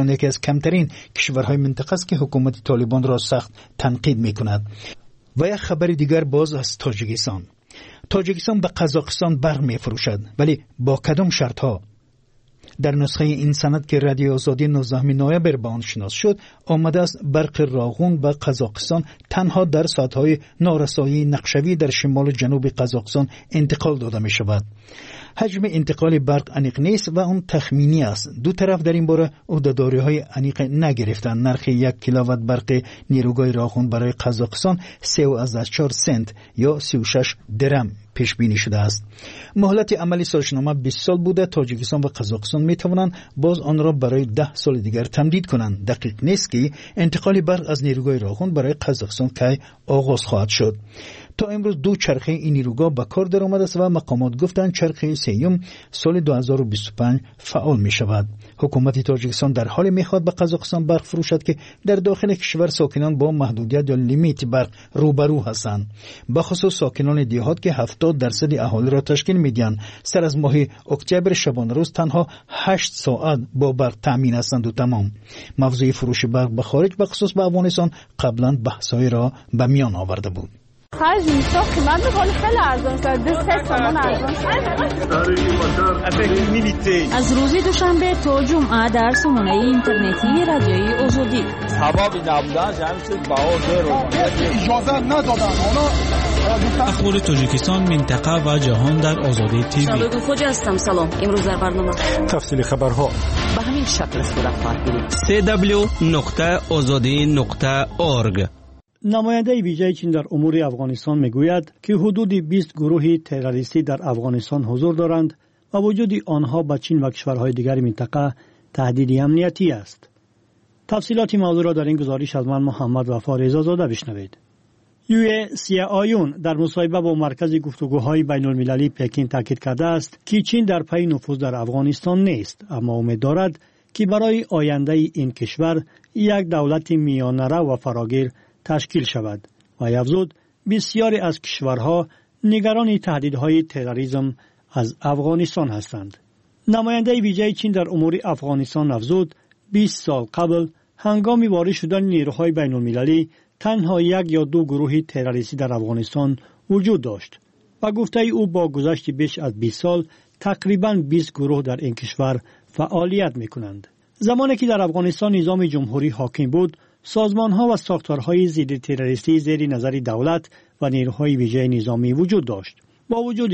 Speaker 7: تاجیکستان یکی از کمترین کشورهای منطقه است که حکومت طالبان را سخت تنقید می‌کند. و یک خبر دیگر باز از تاجیکستان به قزاقستان برق می‌فروشد، ولی با کدام شرط‌ها؟ در نسخه این سند که رادیو آزادی 19 نوامبر به آن شناس شد آمده است برق راغون به قزاقستان تنها در ساعت‌های نارسایی نقشوی در شمال جنوب قزاقستان انتقال داده می شود. حجم انتقال برق انیق نیست و اون تخمینی است. دو طرف در این باره عهده‌داری‌های انیق نگرفتند. نرخ 1 کیلووات برق نیروگاه راغون برای قزاقستان 3.4 سنت یا 36 درم پیش بینی شده است. مهلت عملی سازشنامه 20 سال بوده. تاجیکستان و قزاقستان می توانند باز آن را برای 10 سال دیگر تمدید کنند. دقیق نیست که انتقال برق از نیروگاه راغون برای قزاقستان کی آغاز خواهد شد. تا امروز دو چرخه این نیروگاه به کار در آمده است و مقامات گفتند چرخه سوم سال 2025 فعال می شود. حکومت تاجیکستان در حال میخواد به قزاقستان برق فروشد که در داخل کشور ساکنان با محدودیت یا لیمیت برق روبرو هستند. به خصوص ساکنان دیهات که 70% اهالی را تشکیل میدهند سر از ماه اکتبر شبانه روز تنها 8 ساعت با برق تامین هستند و تمام. موضوع فروش برق به خارج به خصوص به افغانستان قبلا بحث‌های را به میان آورده بود.
Speaker 8: خرج میشه قیمت میکنه خیلی ارزان شد 2-3 تومان ارزان شد.
Speaker 6: از روز دوشنبه تا جمعه در سامانه اینترنتی رادیوی آزادی
Speaker 9: سبب نبودن جمعیت باور اجازه ندادن.
Speaker 1: اخبار تاجیکستان منطقه و جهان در آزادی تیوی.
Speaker 10: سالگو خوج هستم. سلام. امروز در برنامه
Speaker 9: تفصیل خبرها
Speaker 10: به همین شکل صورت خواهد گرفت.
Speaker 14: www.azadi.org.
Speaker 12: نماینده ویژه چین در امور افغانستان میگوید که حدود 20 گروه تروریستی در افغانستان حضور دارند و وجود آنها به چین و کشورهای دیگر منطقه تهدید امنیتی است. تفصیلات موضوع را در این گزارش از من محمد وفا رضازاده بشنوید. یوی سیا آیون در مصاحبه با مرکز گفتگوهای بین المللی پکین تاکید کرده است که چین در پی نفوذ در افغانستان نیست، اما امید دارد که برای آینده این کشور یک دولت میانه‌رو و فراگیر تشکیل شود و افزود بسیاری از کشورها نگران تهدیدهای تروریسم از افغانستان هستند. نماینده ویژه چین در امور افغانستان افزود 20 سال قبل هنگام وارد شدن نیروهای بین المللی تنها 1 یا 2 گروه تروریستی در افغانستان وجود داشت و گفته او با گذشت بیش از 20 سال تقریباً 20 گروه در این کشور فعالیت می‌کنند. زمانی که در افغانستان نظام جمهوری حاکم بود، سازمان‌ها و ساختارهای ضد تروریستی زیر نظر دولت و نیروهای ویژه نظامی وجود داشت. با وجود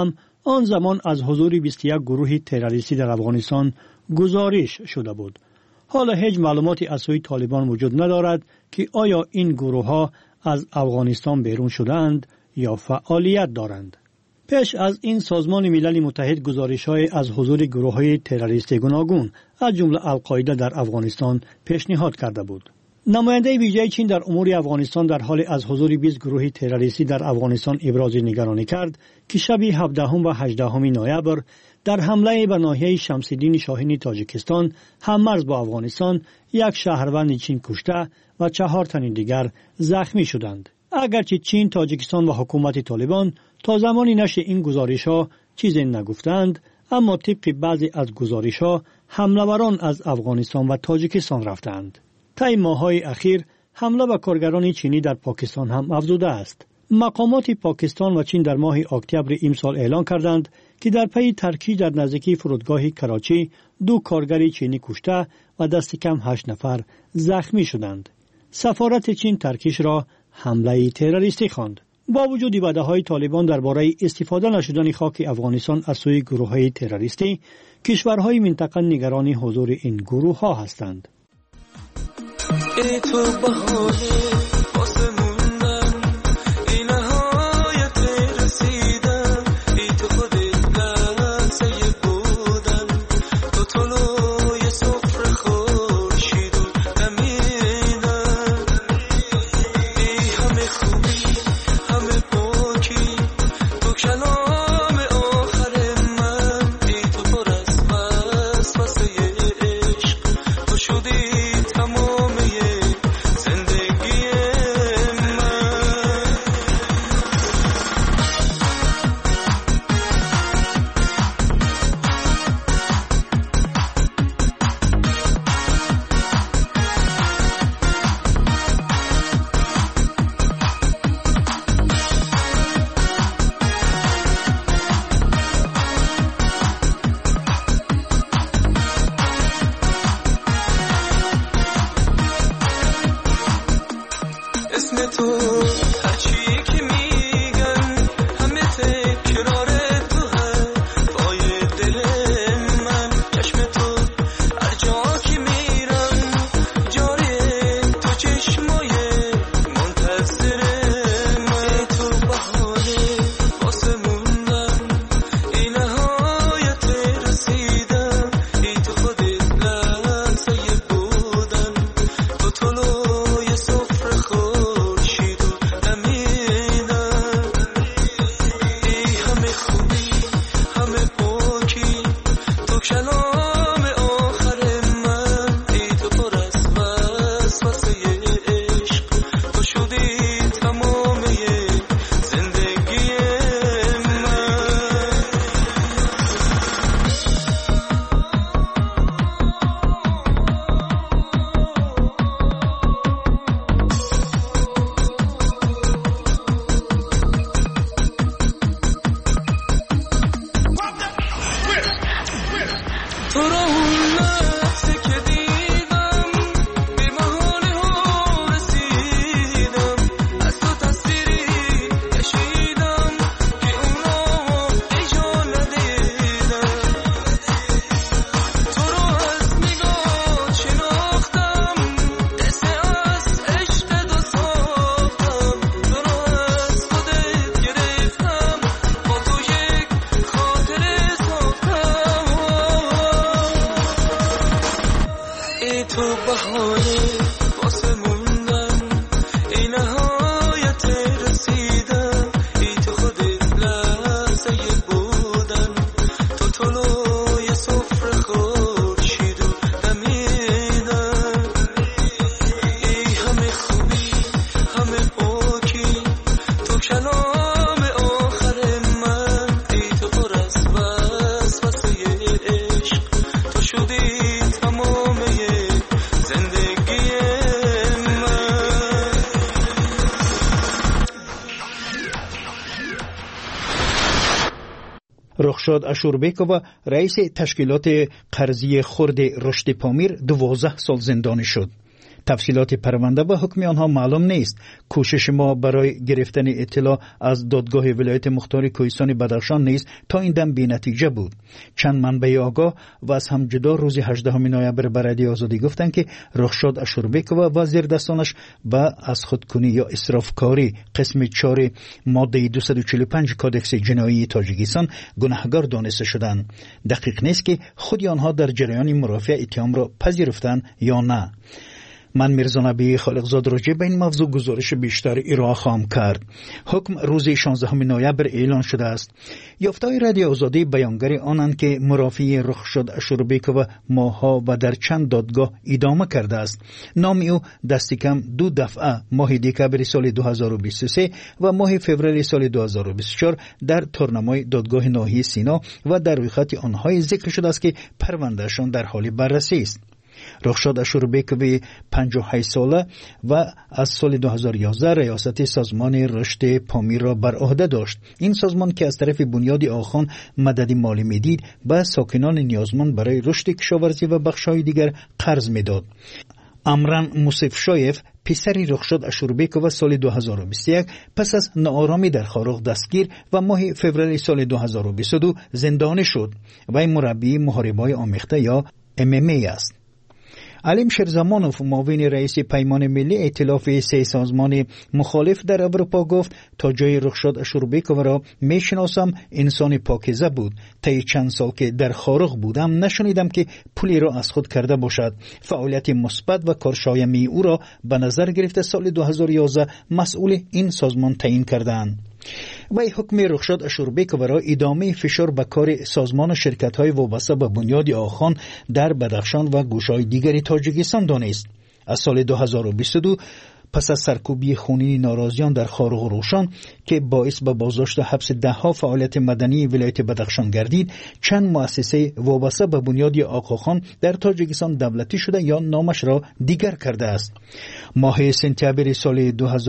Speaker 12: آن زمان از حضور 21 گروه تروریستی در افغانستان گزارش شده بود. حالا هیچ معلوماتی از سوی طالبان وجود ندارد که آیا این گروه‌ها از افغانستان بیرون شدند یا فعالیت دارند. پیش از این سازمان ملل متحد گزارش‌های از حضور گروه‌های تروریستی گوناگون از جمله القاعده در افغانستان پیشنهاد کرده بود. نماینده ویژه چین در امور افغانستان در حال از حضور 20 گروه تروریستی در افغانستان ابراز نگرانی کرد که شب 17 و 18 نوامبر در حمله به ناحیه شمس‌الدین شاهین تاجیکستان هم‌مرز با افغانستان یک شهروند چین کشته و 4 تن دیگر زخمی شدند. اگرچه چین، تاجیکستان و حکومت طالبان تا زمانی نشر این گزارش‌ها چیزی نگفتند، اما طبق بعضی از گزارش‌ها حمله‌وران از افغانستان و تاجیکستان رفتند. طی ماه‌های اخیر حمله به کارگران چینی در پاکستان هم افزوده است. مقامات پاکستان و چین در ماه اکتبر امسال اعلان کردند که در پی ترکیب در نزدیکی فرودگاه کراچی 2 کارگر چینی کشته و دست کم 8 نفر زخمی شدند. سفارت چین ترکیش را حمله تروریستی خواند. با وجود وعده‌های طالبان درباره استفاده نشدن خاک افغانستان از سوی گروه‌های تروریستی، کشورهای منطقه نگران حضور این گروه‌ها هستند.
Speaker 13: ای تو بهانه واسه موندن این نهایت رسیدن، ای تو خودت لحظه بودن، تو طلوع صفر خورشید و نمیدن، ای همه خوبی همه پاکی تو کلام آخر من، ای تو پر از وسوسه عشق تو شدی تمام زندگی
Speaker 7: رخشاد اشوربیکووا رئیس تشکیلات قرضی خرد رشد پامیر 12 سال زندانی شد. تفصیلات پرونده و حکم آنها معلوم نیست. کوشش ما برای گرفتن اطلاع از دادگاه ولایت مختار کوهستان بدخشان نیز تا این دم بی نتیجه بود. چند منبع آگاه و از هم جدا روز 18 نوامبر به رادیو آزادی گفتند که رخشاد اشوربیکووا و زیر دستانش به از خودکنی یا اسرافکاری قسم 4 ماده 245 کودکس جنایی تاجیکستان گناهکار دانسته شدند. دقیق نیست که خود آنها در جریان مرافعه اتهام را پذیرفتند یا نه. من میرزا نبی خالقزاد راجع به این موضوع گزارش بیشتر ارائه خواهم کرد. حکم روز 16 نوامبر اعلان شده است. یافته‌های رادیو آزادی بیانگر آنند که مرافعه رخشاد اشوربیکووا ماه‌ها و در چند دادگاه ادامه کرده است. نام او دست کم 2 دفعه ماه دکامبر سال 2023 و ماه فوریه سال 2024 در تورنمای دادگاه ناحیه سینا و در رویخط آنها ذکر شده است که پروندهشان در حال بررسی است. رخشاد اشوربیکووا 58 ساله و از سال 2011 ریاست سازمان رشد پامیر را بر عهده داشت. این سازمان که از طرف بنیاد آخان مدد مالی میدید به ساکنان نیازمند برای رشد کشاورزی و بخش‌های دیگر قرض میداد. امران موسفشایف پسری رخشاد اشوربیکووا سال 2021 پس از ناآرامی در خاروق دستگیر و ماه فوریه سال 2022 زندانی شد. وی مربی محاربای آمیخته یا MMA است. علیم شرزمانوف معاون رئیس پیمان ملی ائتلاف 3 سازمان مخالف در اروپا گفت تا جای رخشاد اشوربیکووا را میشناسم انسان پاکیزه بود. طی چند سال که در خاروق بودم نشنیدم که پولی را از خود کرده باشد. فعالیت مثبت و کارشایمی او را به نظر گرفته سال 2011 مسئول این سازمان تعیین کردند. وی حکم رخشاد اشوربیکووا را ادامه فشار به کار سازمان و شرکت‌های وابسته به بنیاد آخان در بدخشان و گوشه‌های دیگری تاجیکستان دانست. از سال 2022 پس از سرکوبی خونین ناراضیان در خاروق روشان که باعث به بازداشت و حبس 10 فعالیت مدنی ولایت بدخشان گردید، چند مؤسسه وابسته به بنیاد آقاخان در تاجیکستان دولتی شده یا نامش را دیگر کرده است. ماه سپتامبر سال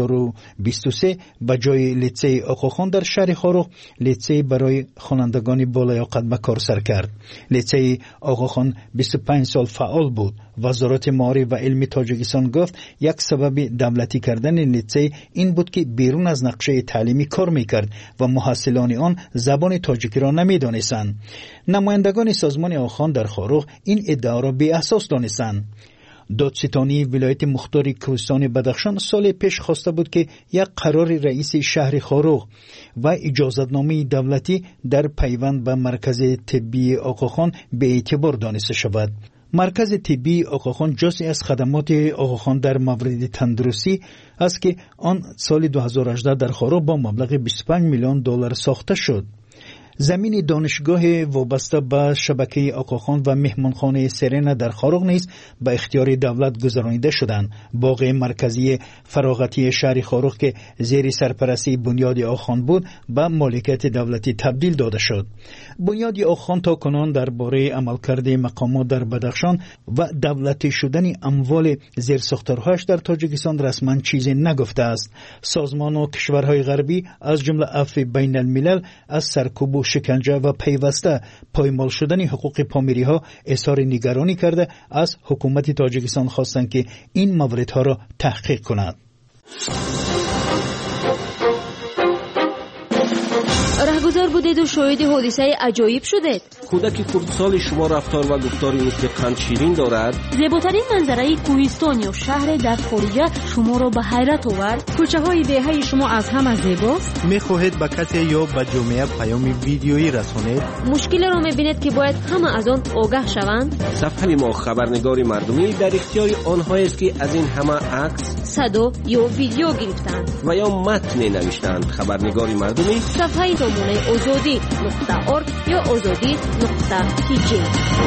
Speaker 7: 2023 به جای لیسه آقاخان در شهر خاروق لیسه برای خوانندگان بالیاقت به کار سر کرد. لیسه آقاخان 25 سال فعال بود. وزارت معارف و علم تاجیکستان گفت یک سبب دولتی کردن لیسه این بود که بیرون از نقشه تعلیمی کار میکرد و محصلان آن زبان تاجیکی را نمیدانستند. نمایندگان سازمان آخان در خاروق این ادعا را بی اساس دانستند. دادستانی ولایت مختار کوهستان بدخشان سال پیش خواسته بود که یک قرار رئیس شهر خاروق و اجازتنامه دولتی در پیوند به مرکز طبی آقاخان به اعتبار دانسته شود. مرکز طبی آقاخان جزئی از خدمات آقاخان در مورد تندرستی است که آن سال 2018 در خاروق با مبلغ 25 میلیون دلار ساخته شد. زمین دانشگاه وابسته به شبکه آقاخان و مهمانخانه سرنا در خاروق نیز به اختیار دولت گذرانیده شدند. باغ مرکزی فراغتی شهر خاروق که زیر سرپرستی بنیاد آخان بود به مالکیت دولتی تبدیل داده شد. بنیاد آخان تا کنون درباره عملکرد مقامات در بدخشان و دولتی شدن اموال زیرساختارهایش در تاجیکستان رسما چیزی نگفته است. سازمان و کشورهای غربی از جمله عفو بین الملل از سرکوب و با شکنجه و پیوسته پایمال شدن حقوق پامیری ها اظهار نگرانی کرده از حکومت تاجیکستان خواستند که این موردها را تحقیق کند.
Speaker 11: رهگذر بودید و شاهد حادثه عجایب شدید.
Speaker 14: کودک خردسال شما رفتار و گفتاری مثل قند شیرین دارد.
Speaker 11: زیباترین منظره کوهستان یا شهر در خارجه شما را به حیرت آورد. کوچه های دهه شما از همه زیباست.
Speaker 15: میخواهید به کسی یا به جامعه پیام ویدیویی رسانید؟
Speaker 11: مشکلی را میبینید که باید همه از آن آگاه شوند.
Speaker 14: صفحه ما خبرنگار مردمی در اختیار آنهایی است که از این همه عکس،
Speaker 11: صدا یا ویدیو گرفتند
Speaker 14: و یا متن نوشتند. خبرنگار مردمی
Speaker 11: صفحه نمونه azadi.org یا azadi.tj.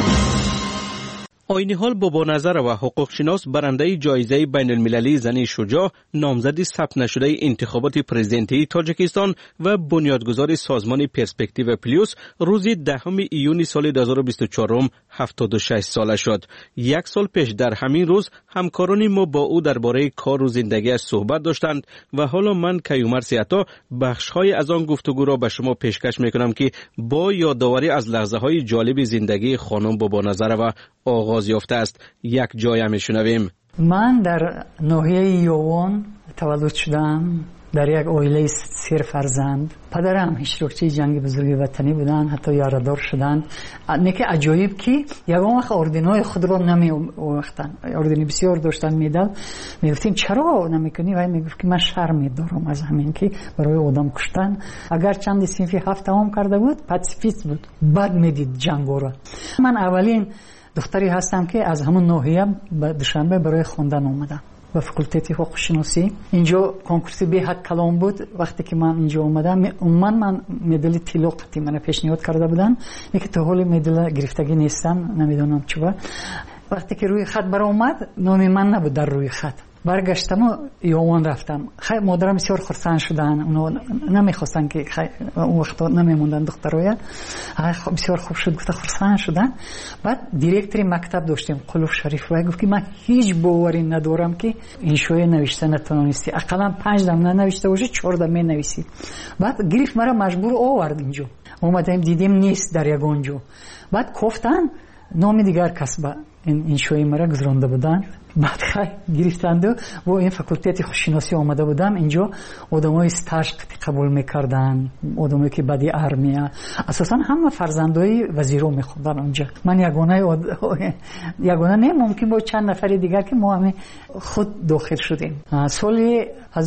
Speaker 16: آینی حال بابانظر و حقوق شناس برنده جایزه بین المللی زنی شجاع، نامزد ثبت نشده انتخابات پرزیدنتی تاجیکستان و بنیادگذار سازمان پرسپکتیو پلیوس روز 10 ایون سال 2024 76 ساله شد. یک سال پیش در همین روز همکاران ما با او درباره کار و زندگیش صحبت داشتند و حالا من کیومر سیاتا بخش‌های از آن گفتگو را به شما پیشکش می‌کنم که با یادآوری از لحظه‌های جالب زندگی خانم بابانظر و آغاز یافته است یک جای میشنویم.
Speaker 17: من در ناحیه یوان تولد شدم، در یک عائله 3 فرزند. پدرم اشتراکچی جنگ بزرگ وطنی بودن، حتی یاردار شدند. نکته عجایب که یگان وقت اردنای خود را نمی‌آوختن. اردنی بسیار داشتن میدل. میگفتیم چرا نمیکنی؟ و میگفت که من شرم دارم از همین که برای آدم کشتن. اگر چند صنفی 7 تمام کرده بود پاسیفیست بود، بعد میدید جنگ را. من اولین دختری هستم که از همون ناحیه به دوشنبه برای خواندن اومدم و فاکولته حقوق شناسی. اینجا کنکورس به حق کلام بود. وقتی که من اینجا اومدم من مدل طلا قطعی من پیشنهاد کرده بودن، میگه تا حال مدل گرفتگی نیستم، نمیدونم چرا. وقتی که روی خط برام اومد نام من نبود در روی خط. برگشتم و یوان رفتم. خیلی مادرم بسیار خرسند شدن، اونا نمیخواستن که اون وقت نمیموندن دخترای. بسیار خوب شد، گفت خرسند شدن. بعد دیرکتری مکتب داشتیم قلوف شریف و گفت که من هیچ باوری ندارم که این شوی نوشته نتونستی، اقلا 5 دم ننوشته باشه 4 دم نویسی. بعد گرفت مرا مجبور آورد اینجا. اومدیم دیدیم نیست در یگانجا. بعد گفتن نام دیگر کسب این شوی مرا گذرانده بودن. بعد گرفتند و با این فاکولته حقوق شناسی آمده بودم اینجا. آدمای استاژ قبول میکردن، آدمایی که بعدی ارمیا، اساسا همه فرزندای وزیرو میخوندن اونجا. من یگانه نه، ممکن با چند نفر دیگر که ما همه خود داخل شدیم. سال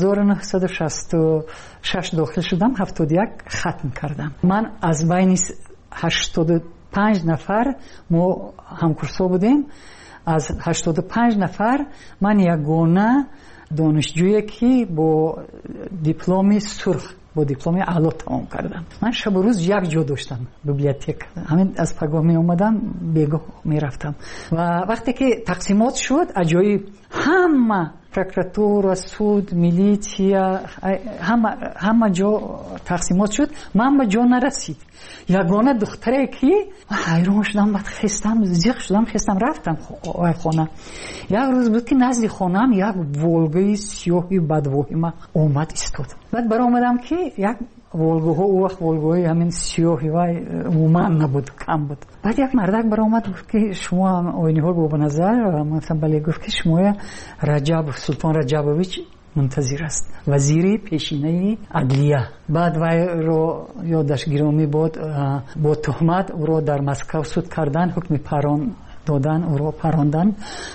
Speaker 17: 1966 داخل شدم، 71 ختم کردم. من از بین 85 نفر ما همکورسا بودیم. از 85 نفر من یگانه دانشجویی که با دیپلم سرخ، با دیپلم اعلی تمام کردم. من شب و روز یک جا داشتم، بیبلیوتک. همین از پگاه می اومدم بیگاه می رفتم. و وقتی که تقسیمات شد عجایب، همه پروکراتور، سود، میلیتیا، همه جا تقسیمات شد. من به جا نرسید. یگانه دختری که حیران شدم، بعد خستم، زیغ شدم، خستم رفتم خانه. یک روز بود که نزد خانم یک ولگای سیاهی بدوهمه اومد ایستاد. بعد برای اومدم که یک ولگوها او وقت ولگوهای همین سیاهی و اومن نبود، کم بود. بعد یک مردک برای اومد گفت که شما آینی ها با نظر، مثلا بله، گفت که شما رجب سلطان رجبویچ منتظر است، وزیر پیشینه عدلیه. بعد وی رو یادش گرامی بود، با تهمت او رو در مسکو سود کردن، حکم پران دادن، او رو پراندن.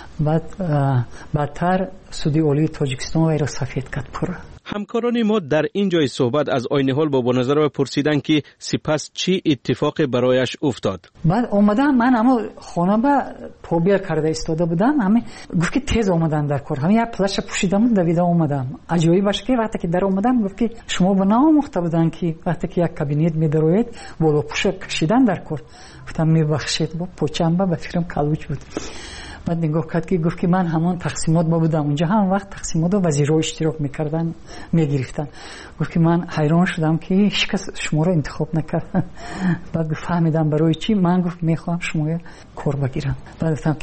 Speaker 17: بعدتر سودی عالی تاجیکستان وی رو سفید کرد پره.
Speaker 16: همکاران ما در این جای صحبت از آینی حال بابانظر پرسیدن که سپس چی اتفاقی برایش افتاد.
Speaker 17: بعد اومدم، من اما خانه با پوبیل کرده ایستاده بودم. همه گفت که تیز اومدن در کار. همه یک پلاش پوشیدم دویده اومدم. عجایب باشه که وقتی که در اومدم گفت که شما به نامخته بودن که وقتی که یک کابینت میدروید بالا پوش کشیدن در کار. گفتم میبخشید، با پوچم با فکرم کلوچ بود. بعد نگاه کرد که گفت که من همون تقسیمات با بودم اونجا، هم وقت تقسیمات و وزیرها اشتراک میکردن، میگرفتن. گفت که من حیران شدم که هیچ کس شما رو انتخاب نکرد. بعد فهمیدم برای چی. من گفت میخوام شما کار بگیرم. بعد گفتم